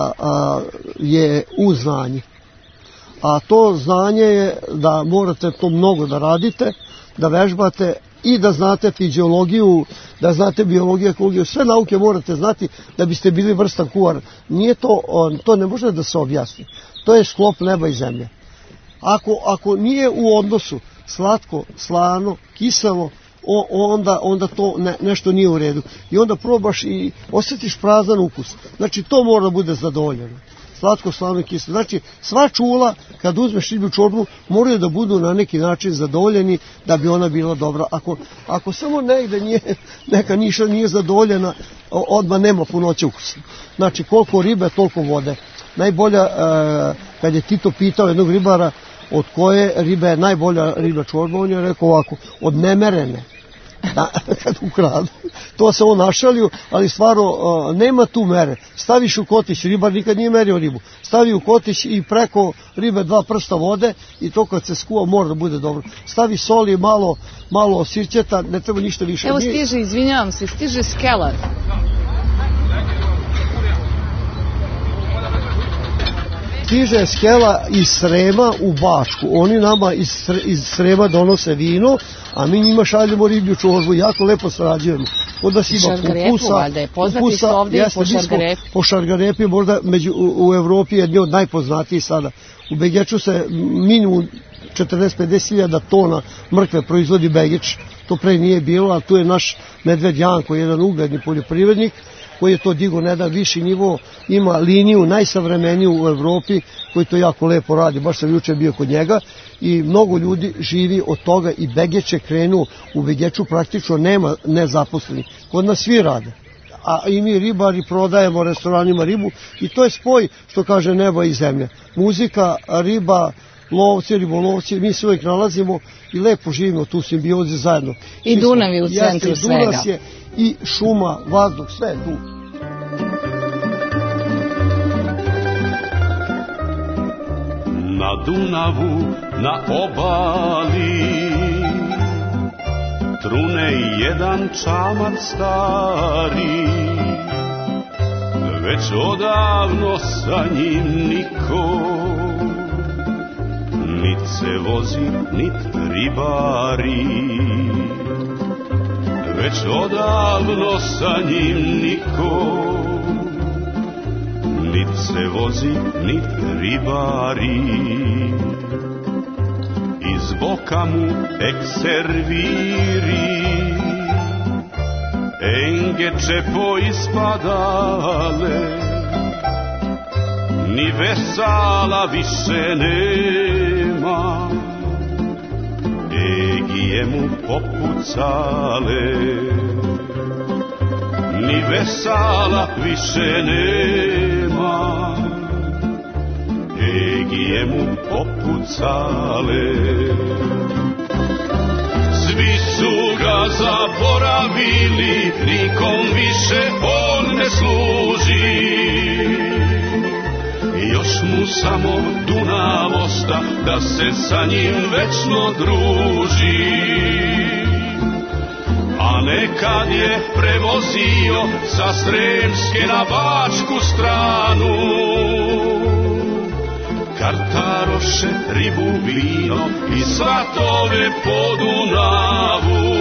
je u znanju. A to znanje je da morate to mnogo da radite, da vežbate i da znate fiziologiju, da znate biologiju, ekologiju, sve nauke morate znati da biste bili vrstan kuvar. Nije to ne može da se objasni. To je sklop neba i zemlje. Ako nije u odnosu slatko, slano, kiselo, onda to nešto nije u redu. I onda probaš i osjetiš prazan ukus. Znači to mora da bude zadovoljeno. Slatko, slano i kiselo. Znači sva čula kad uzmeš riblju čorbu moraju da budu na neki način zadovoljeni da bi ona bila dobra. Ako samo negde neka niša nije zadovoljena, odmah nema punoće ukusa. Znači koliko ribe, toliko vode. Najbolja, kad je Tito pitao jednog ribara od koje ribe je najbolja riba čorba, on je rekao ovako, od nemerene. Da, kad ukradu. To se on našalio, ali stvarno nema tu mere. Staviš u kotić, ribar nikad nije merio ribu, stavi u kotić i preko ribe 2 prsta vode i to kad se skuva mora da bude dobro. Stavi soli, malo sirćeta, ne treba ništa više. Evo stiže, izvinjavam se, stiže skela. Stiže skela iz Srema u Bačku. Oni nama iz Srema donose vino, a mi njima šaljemo riblju čorbu. Jako lepo sarađujemo. Onda si ima kupusa. Valjda je poznati su ovdje i po šargarepi. Po šargarepi možda u Evropi jedni od najpoznatijih sada. U Begeču se minimum 40-50 tona mrkve proizvodi Begeč. To pre nije bilo, ali tu je naš Medved Janko, jedan ugledni poljoprivrednik, koji je to digao na jedan viši nivo, ima liniju najsavremeniju u Evropi, koji to jako lepo radi. Baš sam juče bio kod njega i mnogo ljudi živi od toga i Begeć je krenuo. U Begeču praktično nema nezaposlenih. Kod nas svi rade. a i mi ribari prodajemo restoranima ribu i to je spoj, što kaže, neba i zemlje. Muzika, riba, lovci, ribolovci, mi se uvijek nalazimo i lepo živimo tu simbiozi zajedno. I Dunav je u centru svega. Dunav je i šuma, vazduh, sve je tu. Na Dunavu, na obali, trune jedan čamac stari, već odavno sa njim niko, nit se vozi, nit ribari, već odavno sa njim niko, nit se vozi, nit ribari. Iz boka mu ekserviri, engeče poispadale, ni vesala više nema, egije mu popucale, ni vesala više nema, egije mu popucale. Svi su ga zaboravili, nikom više on ne služi, još mu samo Dunav osta, da se sa njim večno druži. A nekad je prevozio sa Sremske na Bačku stranu, kartaroše, ribu, vino i svatove po Dunavu.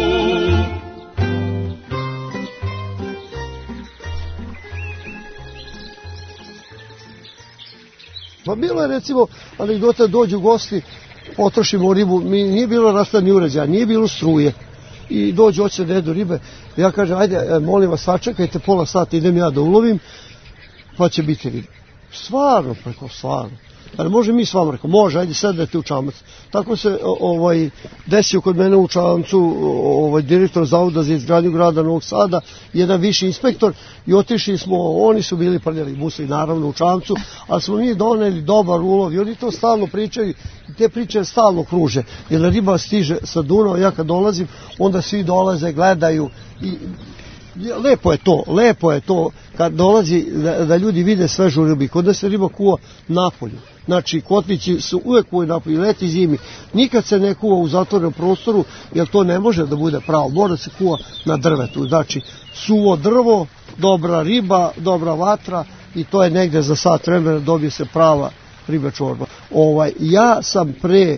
Pa bilo je, recimo, anegdota, dođu gosti, potrošimo ribu, nije bilo rashladni uređaj, nije bilo struje. I dođu, hoće da jedu ribe. Ja kažem, ajde, molim vas, sačekajte pola sata, idem ja da ulovim, pa će biti ribe. Stvarno, preko, stvarno. Ali može mi s vama, rekao, može, ajde, sedete u čamac. Tako se desio kod mene u Čamcu direktor Zavoda za izgradnju grada Novog Sada, jedan viši inspektor, i otišli smo, oni su bili prljali busli, naravno, u Čamcu, ali smo mi doneli dobar ulov i oni to stalno pričaju i te priče stalno kruže. Jer riba stiže sa Dunava, ja kad dolazim, onda svi dolaze, gledaju i lepo je to kad dolazi da ljudi vide svežu ribu. Kod da se riba kuva napolju. Znači, kotlići su uvek kuvaju napolju, leti, zimi. Nikad se ne kuva u zatvorenom prostoru, jer to ne može da bude pravo. Mora se kuva na drvetu. Znači, suvo drvo, dobra riba, dobra vatra i to je negde za sat vremena dobije se prava riba čorba. Ja sam pre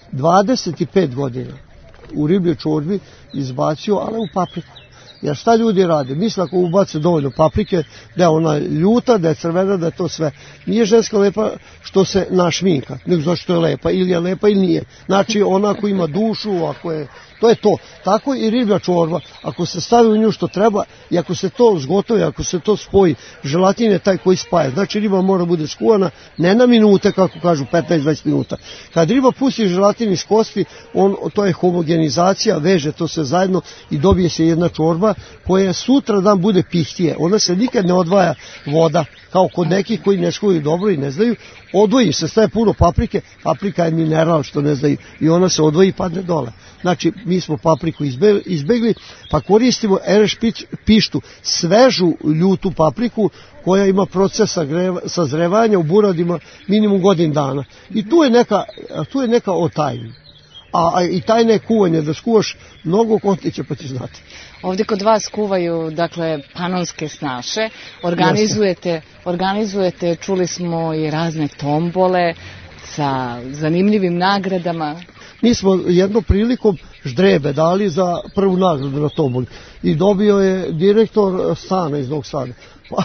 25 godina u ribljoj čorbi izbacio, ali u papriku. Jer šta ljudi rade? Misle ako ubace dovoljno paprike, da je ona ljuta, da je crvena, da je to sve. Nije ženska lepa što se našminka, nego znači što je lepa, ili je lepa ili nije. Znači ona ako ima dušu, ako je, to je to. Tako i riblja čorba, ako se stavi u nju što treba i ako se to zgotovi, ako se to spoji, želatin je taj koji spaja. Znači riba mora bude skuvana, ne na minute, kako kažu, 15-20 minuta. Kad riba pusti želatin iz kosti, to je homogenizacija, veže to sve zajedno i dobije se jedna čorba koja sutra dan bude pihtije. Ona se nikad ne odvaja voda, kao kod nekih koji ne škuju dobro i ne znaju. Odvoji se, staje puno paprike, paprika je mineral što ne znaju i ona se odvoji i padne dole. Znači, mi smo papriku izbegli, pa koristimo ereš pištu, svežu ljutu papriku koja ima proces sazrevanja u buradima minimum godin dana. I tu je neka o tajni. A i tajne je kuvanje, da skuvaš mnogo kotlića pa ćeš znati. Ovdje kod vas kuvaju, dakle, panonske snaše, organizujete, čuli smo i razne tombole sa zanimljivim nagradama. Mi smo jednom prilikom ždrebe dali za prvu nagradu na tomboli i dobio je direktor stana iz Novog Sada.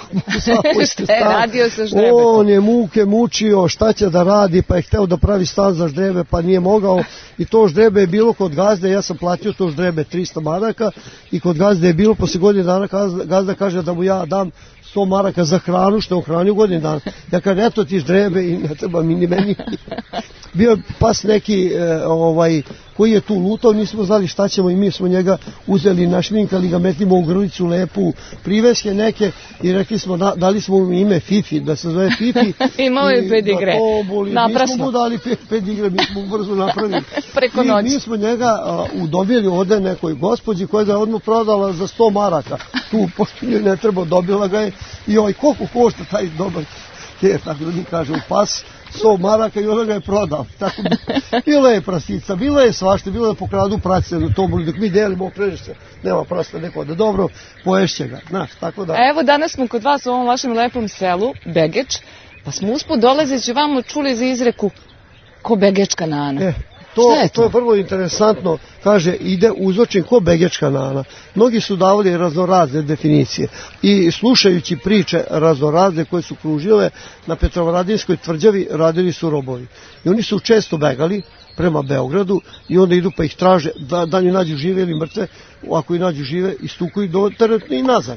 Šta je radio sa ždrebetom? On je muke mučio šta će da radi, pa je hteo da pravi stan za ždrebe, pa nije mogao. I to ždrebe je bilo kod gazde, ja sam platio to ždrebe 300 maraka i kod gazde je bilo posle godinu dana, gazda kaže da mu ja dam 100 maraka za hranu, što je hranio godinu dana. Ja kažem, eto ti ždrebe i ne treba mi ni meni. Bio pas neki koji je tu lutao, nismo znali šta ćemo i mi smo njega uzeli, našminkali ga, metimo u grlicu lepu, priveske neke i rekli smo, dali smo mu ime Fifi, da se zove Fifi. Imao je pedigre, naprasno. Nismo mu dali pedigre, mi smo brzo napravili. Preko noći. Mi smo njega udobili ovde nekoj gospođi koja ga je odmah prodala za 100 maraka. Tu, pošto joj ne treba, dobila ga je i koliko košta taj dobar tako da mi kažem, pas, 100 maraka i ona ga je prodao. Tako bila je prasica, bila je svašta, bila je pokradu prace na toboli, dok mi delimo, okreneš se, nema prasta neko da dobro, poješće ga, znaš, tako da. Evo danas smo kod vas u ovom vašem lepom selu, Begeč, pa smo uspod dolazeći vamo čuli za izreku ko Begečka nana. To je vrlo interesantno, kaže, ide uzočin ko Begečka nana. Mnogi su davali raznorazne definicije i slušajući priče raznorazne koje su kružile na Petrovaradinskoj tvrđavi, radili su robovi. I oni su često begali prema Beogradu i onda idu pa ih traže, da li nađu žive ili mrtve, ako ih nađu žive, istuku ih do teretne i nazad.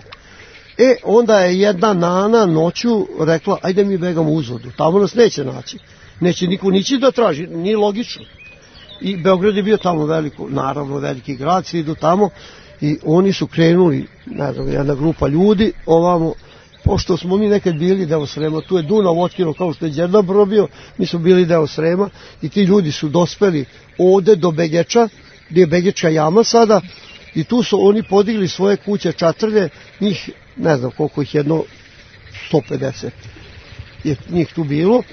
Onda je jedna nana noću rekla, ajde mi begamo uzvodu, tamo nas neće naći. Neće niko nići da traži, nije logično. I Beograd je bio tamo veliko, naravno veliki grad, svi idu tamo i oni su krenuli, ne znam, jedna grupa ljudi ovamo, pošto smo mi nekad bili deo Srema, tu je Dunav otkino kao što je Đerdap robio, mi smo bili deo Srema i ti ljudi su dospeli ovde do Begeča, gdje je Begečka jama sada i tu su oni podigli svoje kuće čatrlje, njih, ne znam koliko ih jedno, 150 je njih tu bilo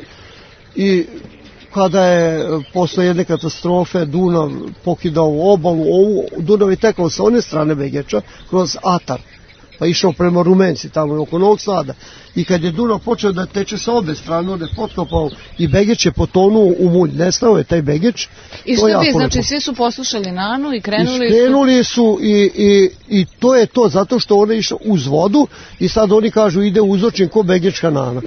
i kada je posle jedne katastrofe Dunav pokidao obalu, Dunav je tekao sa one strane Begeča kroz Atar, pa išao prema Rumenci, tamo oko Novog Sada. I kad je Dunav počeo da teče sa obe strane, on je potkopao i Begeč je potonuo u mulj, nestao je taj Begeč. I što bi, znači svi su poslušali nanu i krenuli su i to je to, zato što ona je išla uz vodu i sad oni kažu ide uzočin ko Begečka nana.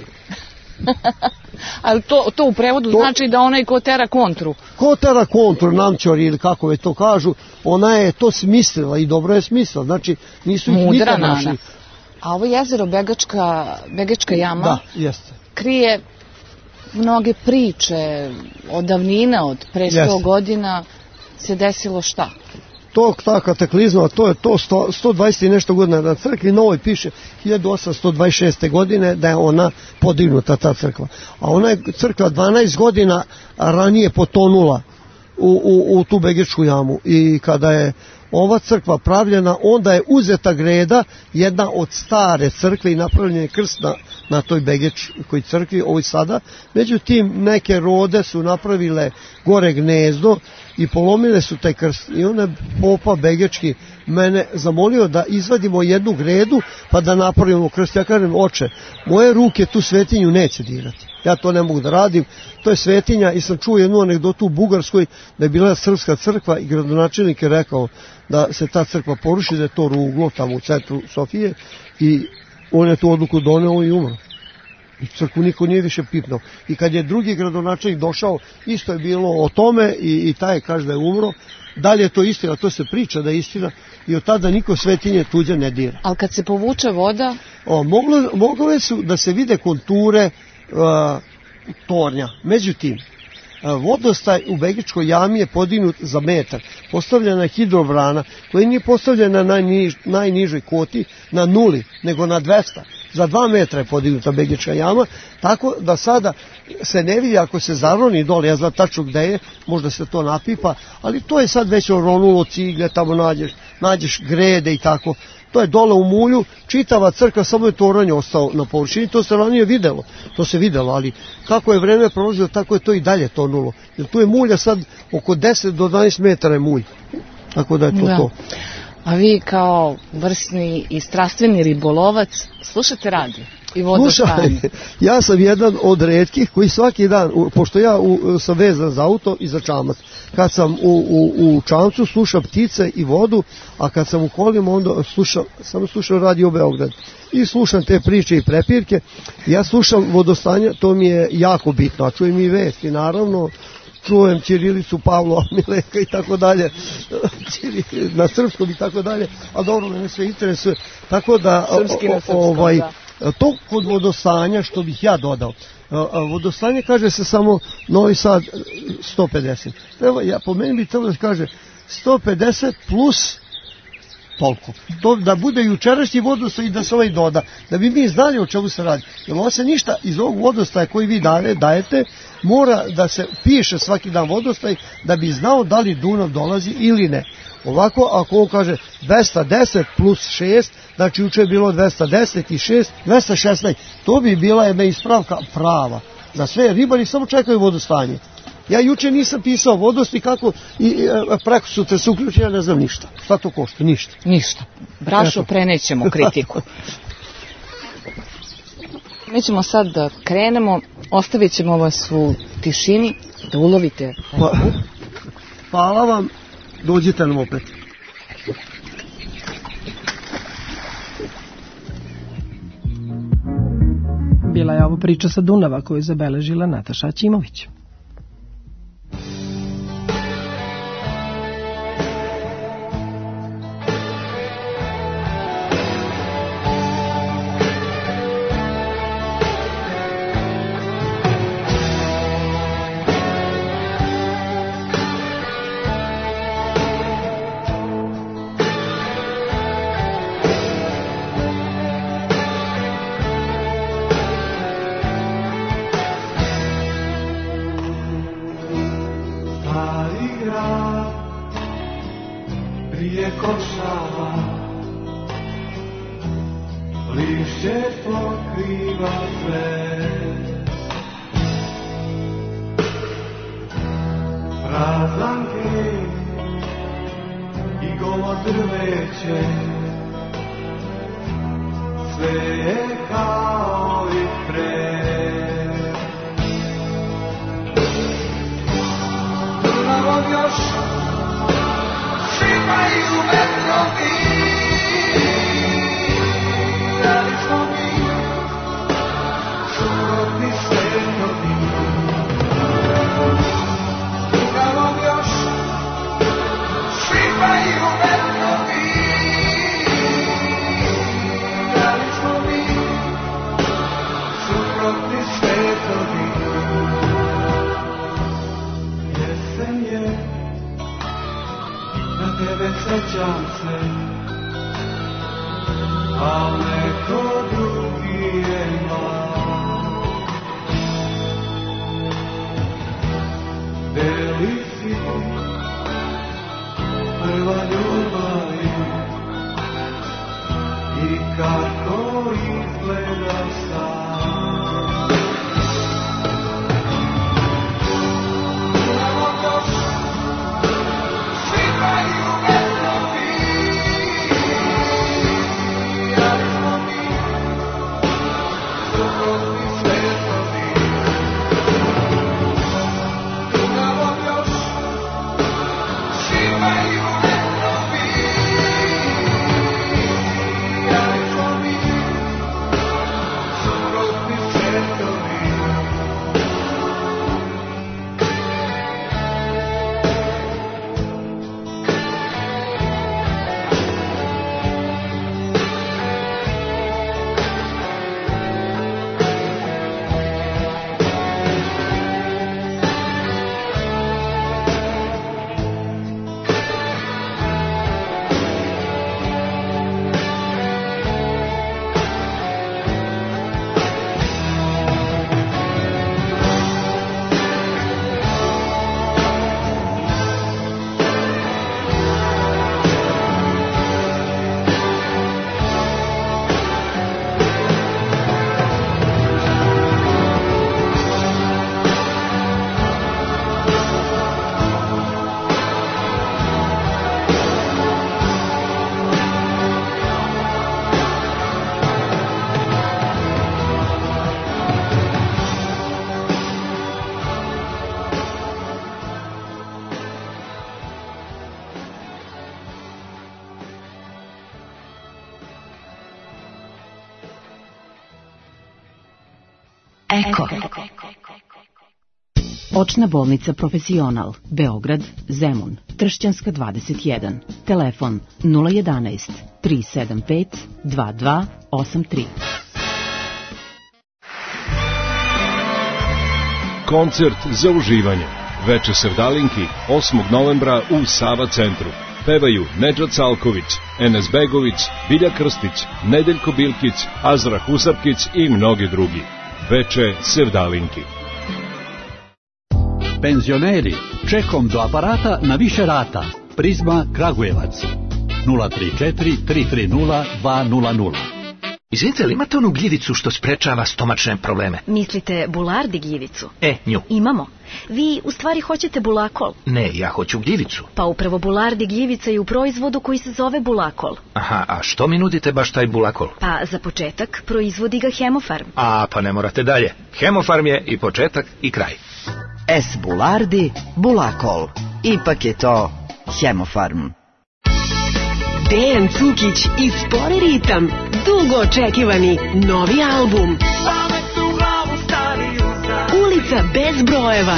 Ali to u prevodu znači da onaj ko tera kontru. Ko tera kontru, namćori ili kako već to kažu, ona je to smislila i dobro je smislila, znači nisu ih nikad našli. A ovo jezero Begečka jama krije mnoge priče od davnina, od pre 100 godina se desilo šta? Ta kataklizma, to je to 120 i nešto godina na crkvi Novoj piše 1826. godine da je ona podignuta ta crkva. A ona je crkva 12 godina ranije potonula u tu Begečku jamu i kada je ova crkva pravljena, onda je uzeta greda, jedna od stare crkve i napravljen je krst na toj Begečkoj crkvi, ovoj sada. Međutim, neke rode su napravile gore gnezdo i polomile su taj krst. I onda je popa Begečki mene zamolio da izvadimo jednu gredu pa da napravimo krst. Ja kažem, oče, moje ruke tu svetinju neće dirati. Ja to ne mogu da radim. To je svetinja i sam čuo jednu anegdotu u Bugarskoj da je bila srpska crkva i gradonačelnik je rekao da se ta crkva poruši, da je to ruglo tamo u centru Sofije i on je tu odluku doneo i umro. I crkvu niko nije više pipnao. I kad je drugi gradonačelnik došao, isto je bilo o tome i taj kaže da je umro. Da li je to istina, to se priča da je istina i od tada niko svetinje tuđe ne dira. Ali kad se povuče voda? Mogle su da se vide konture tornja. Međutim, vodostaj u Begečkoj jami je podignut za metar. Postavljena je hidrobrana koja nije postavljena na najnižoj koti na 0, nego na 200. Za 2 metra je podignuta Begečka jama, tako da sada se ne vidi ako se zaroni dole, ja znam tačno gde je, možda se to napipa, ali to je sad već oronulo cigle, tamo nađeš grede i tako. To je dole u mulju, čitava crkva, samo je toranj ostao na površini, to se ranije videlo, ali kako je vreme prolazilo, tako je to i dalje tonulo. Jer tu je mulja sad oko 10 do 12 metara je mulj, tako da je to. A vi kao vrsni i strastveni ribolovac slušate radio i vodostanje? Ja sam jedan od retkih koji svaki dan, pošto ja sam vezan za auto i za čamac, kad sam u čamcu slušam ptice i vodu, a kad sam u kolima onda sam slušao radio Beograd i slušam te priče i prepirke. Ja slušam vodostanje, to mi je jako bitno, a čujem i vesti naravno, čujem ćirilicu Pavlova Mileka i tako dalje, na srpskom i tako dalje, a dobro, mene sve interesuje, tako da To kod vodostanja, što bih ja dodao, vodostanje kaže se samo Novi Sad 150. Po meni bi trebalo da kaže 150 plus toliko. To da bude jučerašnji vodostaj i da se ovaj doda, da bi mi znali o čemu se radi. Jer ovo se ništa iz ovog vodostaja koji vi dajete, mora da se piše svaki dan vodostaj da bi znao da li Dunav dolazi ili ne. Ovako, ako ovo kaže 210 plus 6, znači juče je bilo 210 i 6, 216, to bi bila jedna ispravka prava. Za sve ribari samo čekaju vodostanje. Ja juče nisam pisao vodost i kako preko sutra se uključi, ja ne znam ništa. Šta to košta? Ništa. Ništa. Brašo, prenećemo kritiku. Mi ćemo sad da krenemo, ostavit ćemo vas u tišini, da ulovite. Hvala vam, dođite nam opet. Bila je ovo priča sa Dunava koju je zabeležila Nataša Ćimović. Eko. Očna bolnica Profesional, Beograd, Zemun, Tršćanska 21, telefon 011 375 2283. Koncert za uživanje. Veče Sevdalinki 8. novembra u Sava centru. Pevaju Nedžad Salković, Enes Begović, Bilja Krstić, Nedeljko Bilkić, Azra Husapkić i mnogi drugi. Veče Sevdalinki. Penzioneri, čekom do aparata na više rata. Prizma Kragujevac. 034 330 200. Izvinite, li imate onu gljivicu što sprečava stomačne probleme? Mislite bulardi gljivicu? Nju. Imamo. Vi u stvari hoćete bulakol? Ne, ja hoću gljivicu. Pa upravo bulardi gljivica je u proizvodu koji se zove bulakol. Aha, a što mi nudite baš taj bulakol? Pa za početak proizvodi ga Hemofarm. A, pa ne morate dalje. Hemofarm je i početak i kraj. S bulardi, bulakol. Ipak je to Hemofarm. Dejan Cukić i Spori ritam, dugo očekivani novi album. Ulica bez brojeva.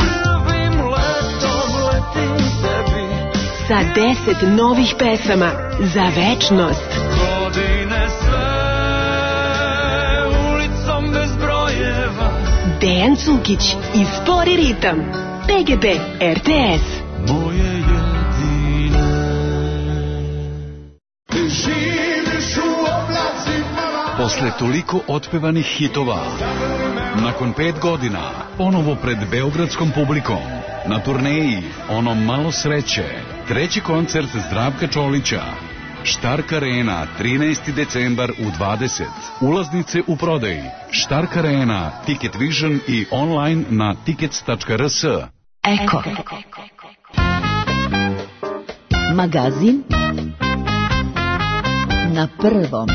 Sa 10 novih pesama za večnost. Dejan Cukić i Spori ritam. PGP RTS. Posle toliko otpevanih hitova, nakon 5 godina, ponovo pred beogradskom publikom, na turneji Ono malo sreće, treći koncert Zdravka Čolića, Štark Arena, 13. decembar u 20. Ulaznice u prodaji. Štark Arena, Ticket Vision i online na tickets.rs. Eko. Magazin na prvom.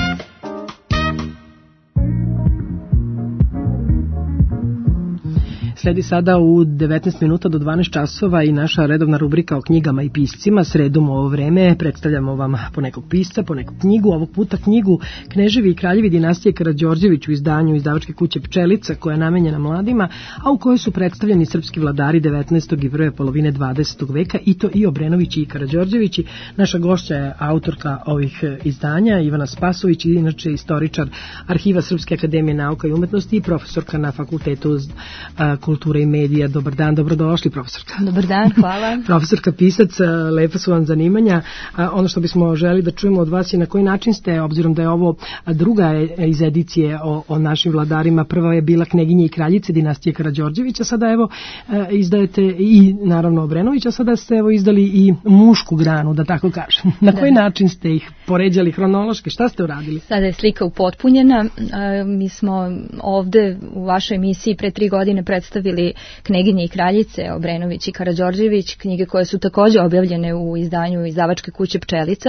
Sledi sada u 19 minuta do 12 časova i naša redovna rubrika o knjigama i piscima. Sredom u ovo vreme predstavljamo vam po nekog pisca, po neku knjigu. Ovog puta knjigu Kneževi i kraljevi dinastije Karađorđević u izdanju izdavačke kuće Pčelica, koja je namenjena mladima, a u kojoj su predstavljeni srpski vladari 19. i prve polovine 20. veka, i to i Obrenovići i Karađorđevići. Naša gošća je autorka ovih izdanja, Ivana Spasović, inače istoričar Arhiva Srpske akademije nauka i umetnosti i profesorka na Fakultetu kulture i medija. Dobar dan, dobrodošli, profesorka. Dobar dan, hvala. Profesorka, pisac, lepa su vam zanimanja. Ono što bismo želi da čujemo od vas je na koji način ste, obzirom da je ovo druga iz edicije o našim vladarima, prva je bila Kneginje i kraljice dinastije Karađorđevića, sada evo izdajete i naravno Obrenovića, sada ste evo izdali i mušku granu, da tako kažem. Na koji način ste ih poređali hronološki, šta ste uradili? Sada je slika upotpunjena. Mi smo ovde u vašoj emisiji pre 3 godine predstavili Kneginje i kraljice Obrenović i Karađorđević, knjige koje su takođe objavljene u izdanju izdavačke kuće Pčelica,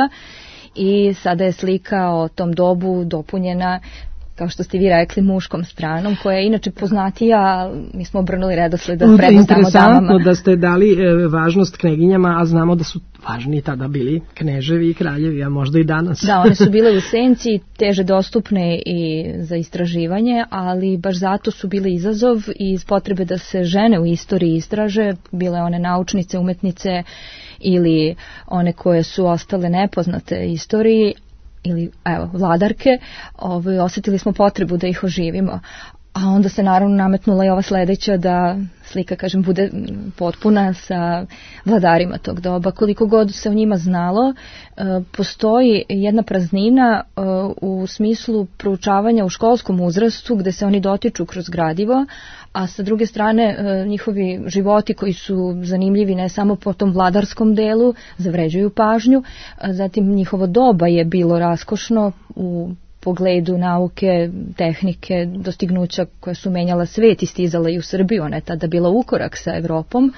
i sada je slika o tom dobu dopunjena, kao što ste vi rekli, muškom stranom, koja je inače poznatija. Mi smo obrnuli redosled da predstavimo damama. Interesantno da ste dali važnost kneginjama, a znamo da su važni tada bili kneževi i kraljevi, a možda i danas. Da, one su bile u senci, teže dostupne i za istraživanje, ali baš zato su bile izazov i iz potrebe da se žene u istoriji istraže, bile one naučnice, umetnice ili one koje su ostale nepoznate istoriji, ili evo vladarke, osetili smo potrebu da ih oživimo. A onda se naravno nametnula i ova sledeća, da slika, kažem, bude potpuna sa vladarima tog doba. Koliko god se o njima znalo, postoji jedna praznina u smislu proučavanja u školskom uzrastu, gde se oni dotiču kroz gradivo, a sa druge strane njihovi životi koji su zanimljivi ne samo po tom vladarskom delu, zavređuju pažnju. Zatim njihovo doba je bilo raskošno u pogledu nauke, tehnike, dostignuća koja su menjala svet i stizala i u Srbiju. Ona je tada bila ukorak sa Evropom.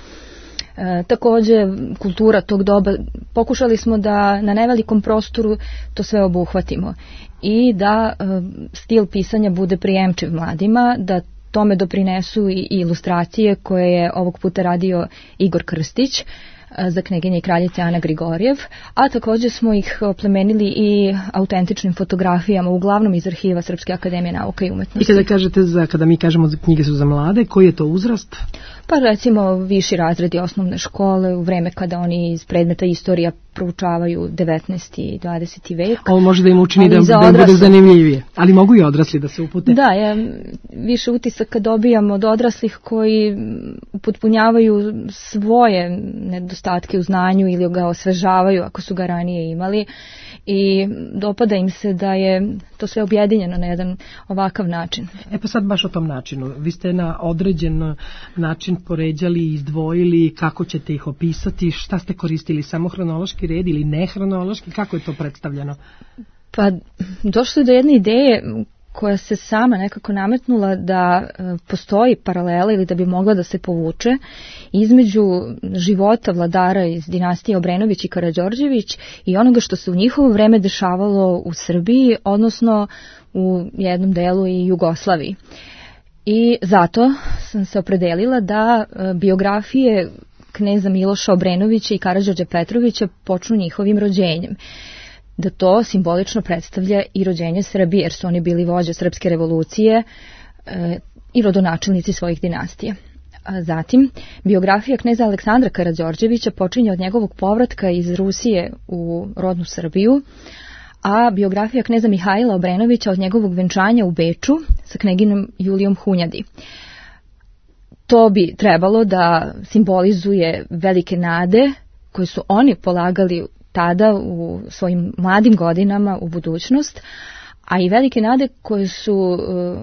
Takođe, kultura tog doba, pokušali smo da na nevelikom prostoru to sve obuhvatimo i da stil pisanja bude prijemčiv mladima, da tome doprinesu i ilustracije koje je ovog puta radio Igor Krstić za Kneginje i kraljice Ana Grigorjev, a takođe smo ih oplemenili i autentičnim fotografijama, uglavnom iz arhiva Srpske akademije nauka i umetnosti. I kada kažete, kada mi kažemo da knjige su za mlade, koji je to uzrast? Pa recimo viši razredi osnovne škole, u vreme kada oni iz predmeta istorija proučavaju 19. i 20. vek. Ovo može da im učini da im bude zanimljivije, ali mogu i odrasli da se upute. Da, više utisaka dobijam od odraslih koji upotpunjavaju svoje nedostatke u znanju ili ga osvežavaju ako su ga ranije imali i dopada im se da je to sve objedinjeno na jedan ovakav način. Pa sad baš o tom načinu. Vi ste na određen način poređali i izdvojili kako ćete ih opisati, šta ste koristili, samo hronološki red ili nehronološki, kako je to predstavljeno? Pa došlo je do jedne ideje koja se sama nekako nametnula da postoji paralela ili da bi mogla da se povuče između života vladara iz dinastije Obrenović i Karađorđević i onoga što se u njihovo vreme dešavalo u Srbiji, odnosno u jednom delu i Jugoslaviji. I zato sam se opredelila da biografije kneza Miloša Obrenovića i Karađorđa Petrovića počnu njihovim rođenjem. Da to simbolično predstavlja i rođenje Srbije, jer su oni bili vođe srpske revolucije i rodonačelnici svojih dinastija. Zatim, biografija kneza Aleksandra Karađorđevića počinje od njegovog povratka iz Rusije u rodnu Srbiju, a biografija kneza Mihajla Obrenovića od njegovog venčanja u Beču sa kneginom Julijom Hunjadi. To bi trebalo da simbolizuje velike nade koje su oni polagali tada u svojim mladim godinama u budućnost, a i velike nade koje su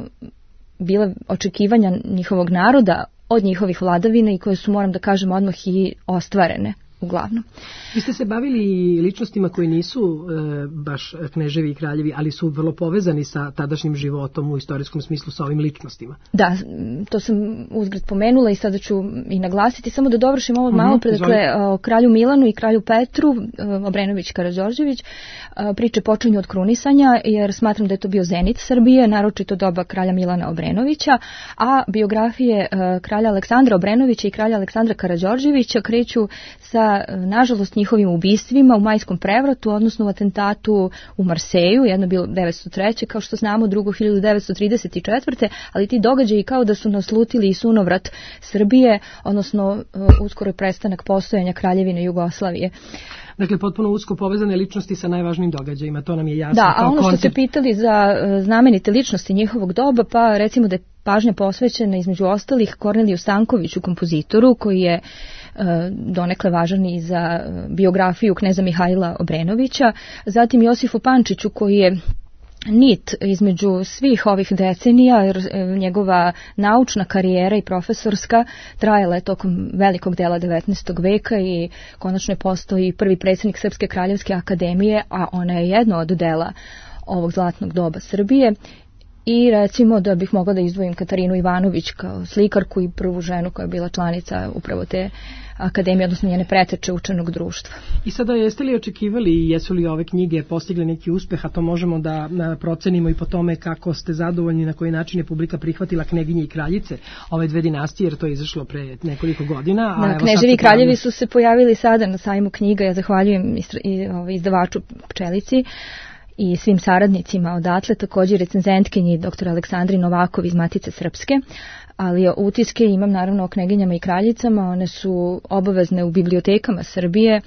bile očekivanja njihovog naroda od njihovih vladavina i koje su, moram da kažem, odmah i ostvarene uglavnom. Vi ste se bavili ličnostima koji nisu baš kneževi i kraljevi, ali su vrlo povezani sa tadašnjim životom u istorijskom smislu sa ovim ličnostima. Da, to sam uzgred pomenula i sada ću i naglasiti, samo da dovršim ovo malo pre, dakle, o kralju Milanu i kralju Petru, Obrenović Karađorđević, priče počinju od krunisanja, jer smatram da je to bio zenit Srbije, naročito doba kralja Milana Obrenovića, a biografije kralja Aleksandra Obrenovića i kralja Aleksandra Karađorđevića kreću sa, nažalost, njihovim ubistvima u majskom prevratu, odnosno u atentatu u Marseju, jedno bilo 903. kao što znamo, drugo 1934. ali ti događaji kao da su naslutili i sunovrat Srbije, odnosno uskoro prestanak postojanja Kraljevine Jugoslavije. Dakle, potpuno usko povezane ličnosti sa najvažnijim događajima, to nam je jasno. Da, a ono što ste pitali za znamenite ličnosti njihovog doba, pa recimo da je pažnja posvećena između ostalih Korneliju Stankoviću, kompozitoru, koji je donekle važan i za biografiju kneza Mihajla Obrenovića, zatim Josifu Pančiću, koji je nit između svih ovih decenija, jer njegova naučna karijera i profesorska trajala je tokom velikog dela 19. veka i konačno je postao i prvi predsjednik Srpske kraljevske akademije, a ona je jedno od dela ovog zlatnog doba Srbije. I recimo da bih mogla da izdvojim Katarinu Ivanović kao slikarku i prvu ženu koja je bila članica upravo te akademije, odnosno njene preteče učenog društva. I sada jeste li očekivali i jesu li ove knjige postigle neki uspeh, a to možemo da procenimo i po tome kako ste zadovoljni na koji način je publika prihvatila Kneginje i kraljice, ove dve dinastije, jer to je izašlo pre nekoliko godina. A Kneževi i kraljevi su se pojavili sada na sajmu knjiga, ja zahvaljujem izdavaču Pčelici i svim saradnicima odatle, također recenzentkinji dr. Aleksandri Novakov iz Matice Srpske, ali utiske imam naravno o Kneginjama i kraljicama, one su obavezne u bibliotekama Srbije,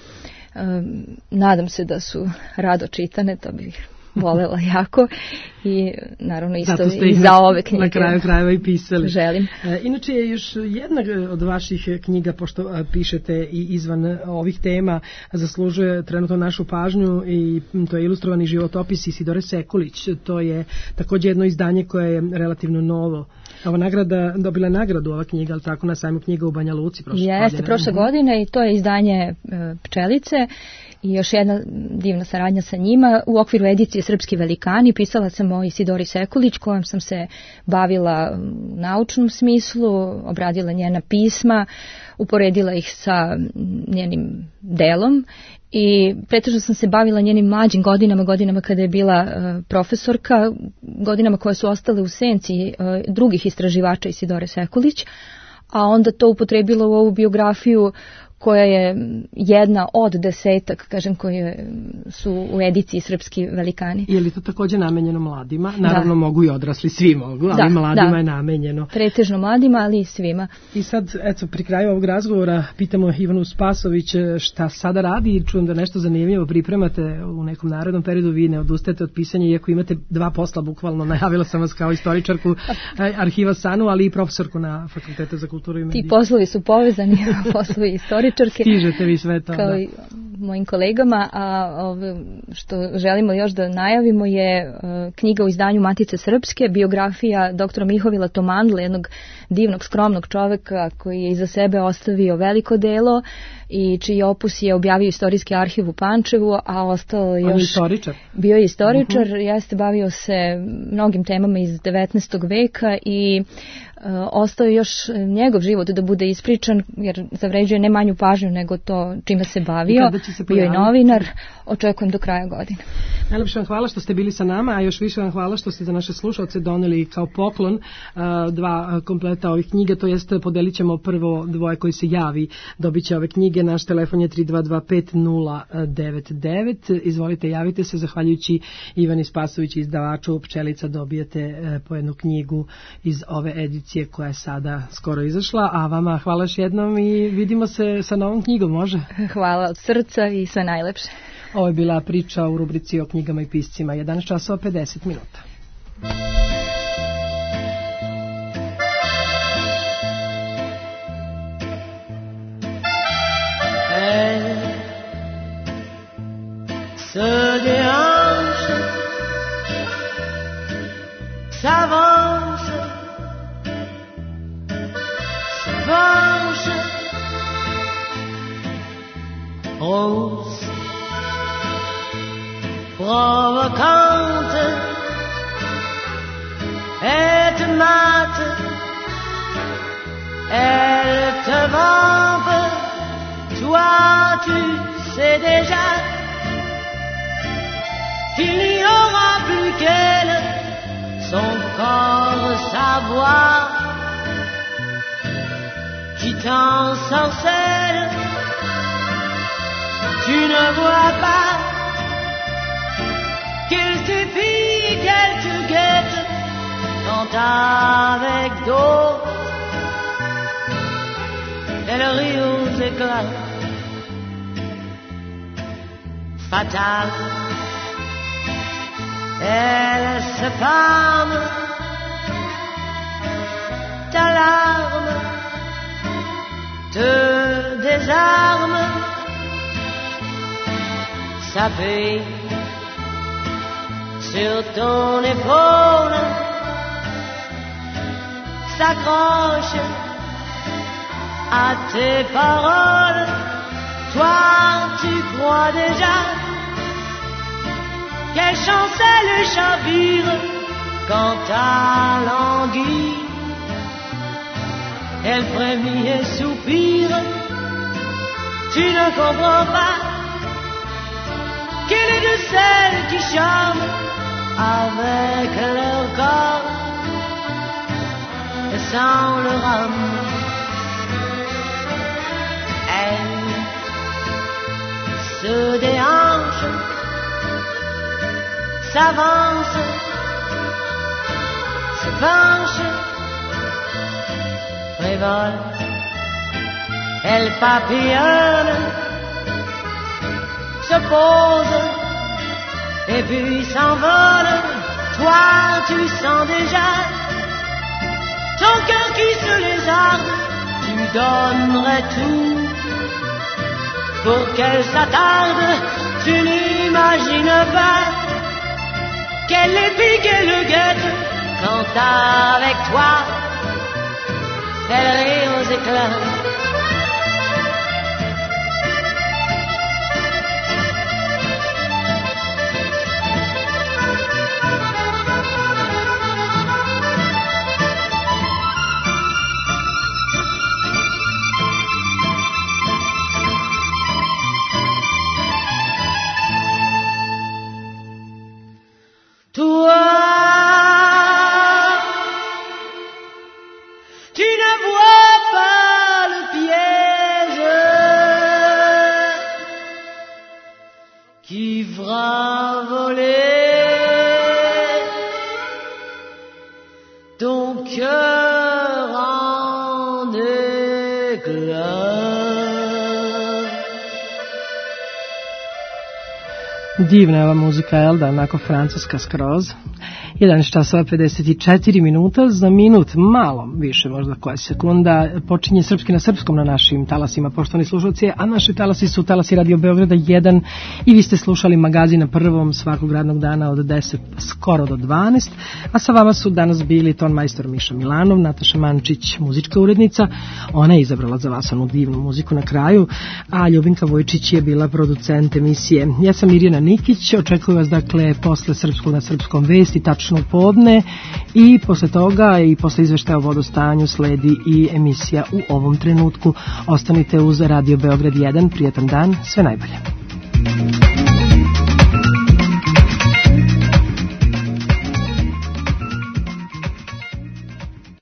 nadam se da su rado čitane, to bih volela jako i naravno isto i za ove knjige. Na kraju krajeva i pisali. Želim. Inače je još jedna od vaših knjiga, pošto pišete i izvan ovih tema, zaslužuje trenutno našu pažnju i to je ilustrovani životopis Isidore Sekulić. To je također jedno izdanje koje je relativno novo. Ova nagrada, dobila nagradu ova knjiga, ali tako na sajmu knjiga u Banja Luci prošle godine. Jeste, prošle godine i to je izdanje Pčelice i još jedna divna saradnja sa njima. U okviru edicije Srpski velikani pisala sam o Isidori Sekulić, kojom sam se bavila u naučnom smislu, obradila njena pisma, uporedila ih sa njenim delom i pretežno sam se bavila njenim mlađim godinama kada je bila profesorka, godinama koje su ostale u senci drugih istraživača Isidore Sekulić, a onda to upotrebila u ovu biografiju koja je jedna od desetak, kažem, koje su u ediciji Srpski velikani. Je li to takođe namenjeno mladima? Naravno mogu i odrasli, svi mogu, ali mladima je namenjeno. Pretežno mladima, ali i svima. I sad, eto, pri kraju ovog razgovora pitamo Ivanu Spasović šta sada radi i čujem da nešto zanimljivo pripremate u nekom narednom periodu, vi ne odustajete od pisanja, iako imate 2 posla, bukvalno najavila sam vas kao istoričarku arhiva SANU, ali i profesorku na Fakultetu za kulturu i medije. Ti poslovi su povezani, poslovi istoričarke. Stižete vi sve to. Kao i mojim kolegama, a što želimo još da najavimo je knjiga u izdanju Matice Srpske, biografija doktora Mihovila Tomandla, jednog divnog, skromnog čoveka koji je iza sebe ostavio veliko delo i čiji opus je objavio Istorijski arhiv u Pančevu, a ostalo još... On je istoričar. Bio je istoričar, jeste bavio se mnogim temama iz 19. veka i ostao je još njegov život da bude ispričan, jer zavređuje ne manju pažnju nego to čime se bavio. Bio je novinar, očekujem do kraja godine. Najlepše vam hvala što ste bili sa nama, a još više vam hvala što ste za naše slušalce doneli kao poklon 2 kompleta ovih knjiga, to jest podelit ćemo prvo 2 koji se javi, dobit će ove knjige, naš telefon je 3225099, izvolite, javite se, zahvaljujući Ivani Spasović, izdavaču Pčelica, dobijete po jednu knjigu iz ove edicije koja je sada skoro izašla, a vama hvala još jednom i vidimo se sa novom knjigom, može? Hvala od srca i sve najlepše. Ovo je bila priča u rubrici o knjigama i piscima, 11 časova 50 minuta. Se déhanche, s'avance, se penche, rose, provocante, elle te mate, elle te vampe, toi tu sais déjà qu'il n'y aura plus qu'elle, son corps, sa voix, qui t'ensorcelle. Tu ne vois pas qu'elle t'épie, qu'elle te guette, quand avec d'autres, elle rit aux éclats. Fatale, elle se pâme, ta larme te désarme, s'appuie sur ton épaule, s'accroche à tes paroles. Toi, tu crois déjà qu'elle chancelle et chavire quand ta languit, elle frémit et soupire. Tu ne comprends pas qu'elle est de celles qui charment avec leur corps et sans leur âme. Elle se déhanche, s'avance, se penche, frivole, elle papillonne, se pose et puis s'envole. Toi tu sens déjà ton cœur qui se lézarde, tu donnerais tout pour qu'elle s'attarde. Tu n'imagines pas qu'elle épie, qu'elle le guette, quand avec toi elle rit aux éclats. Tu ne vois pas le ton cœur en éclats. Divna je ova muzika, jel da, onako francuska skroz. 11 časova 54 minuta, za minut malo više, možda koja sekunda, počinje Srpski na srpskom na našim talasima, poštovani slušalci, a naši talasi su talasi Radio Beograda 1 i vi ste slušali magazin na prvom svakog radnog dana od 10 skoro do 12, a sa vama su danas bili ton majstor Miša Milanov, Nataša Mančić, muzička urednica, ona je izabrala za vas onu divnu muziku na kraju, a Ljubinka Vojčić je bila producent emisije. Ja sam Mirjana Nikić, očekujem vas dakle posle Srpskog na srpskom vesti, tačno podne, i posle toga i posle izveštaja o vodostanju sledi i emisija U ovom trenutku. Ostanite uz Radio Beograd 1, prijatan dan, sve najbolje.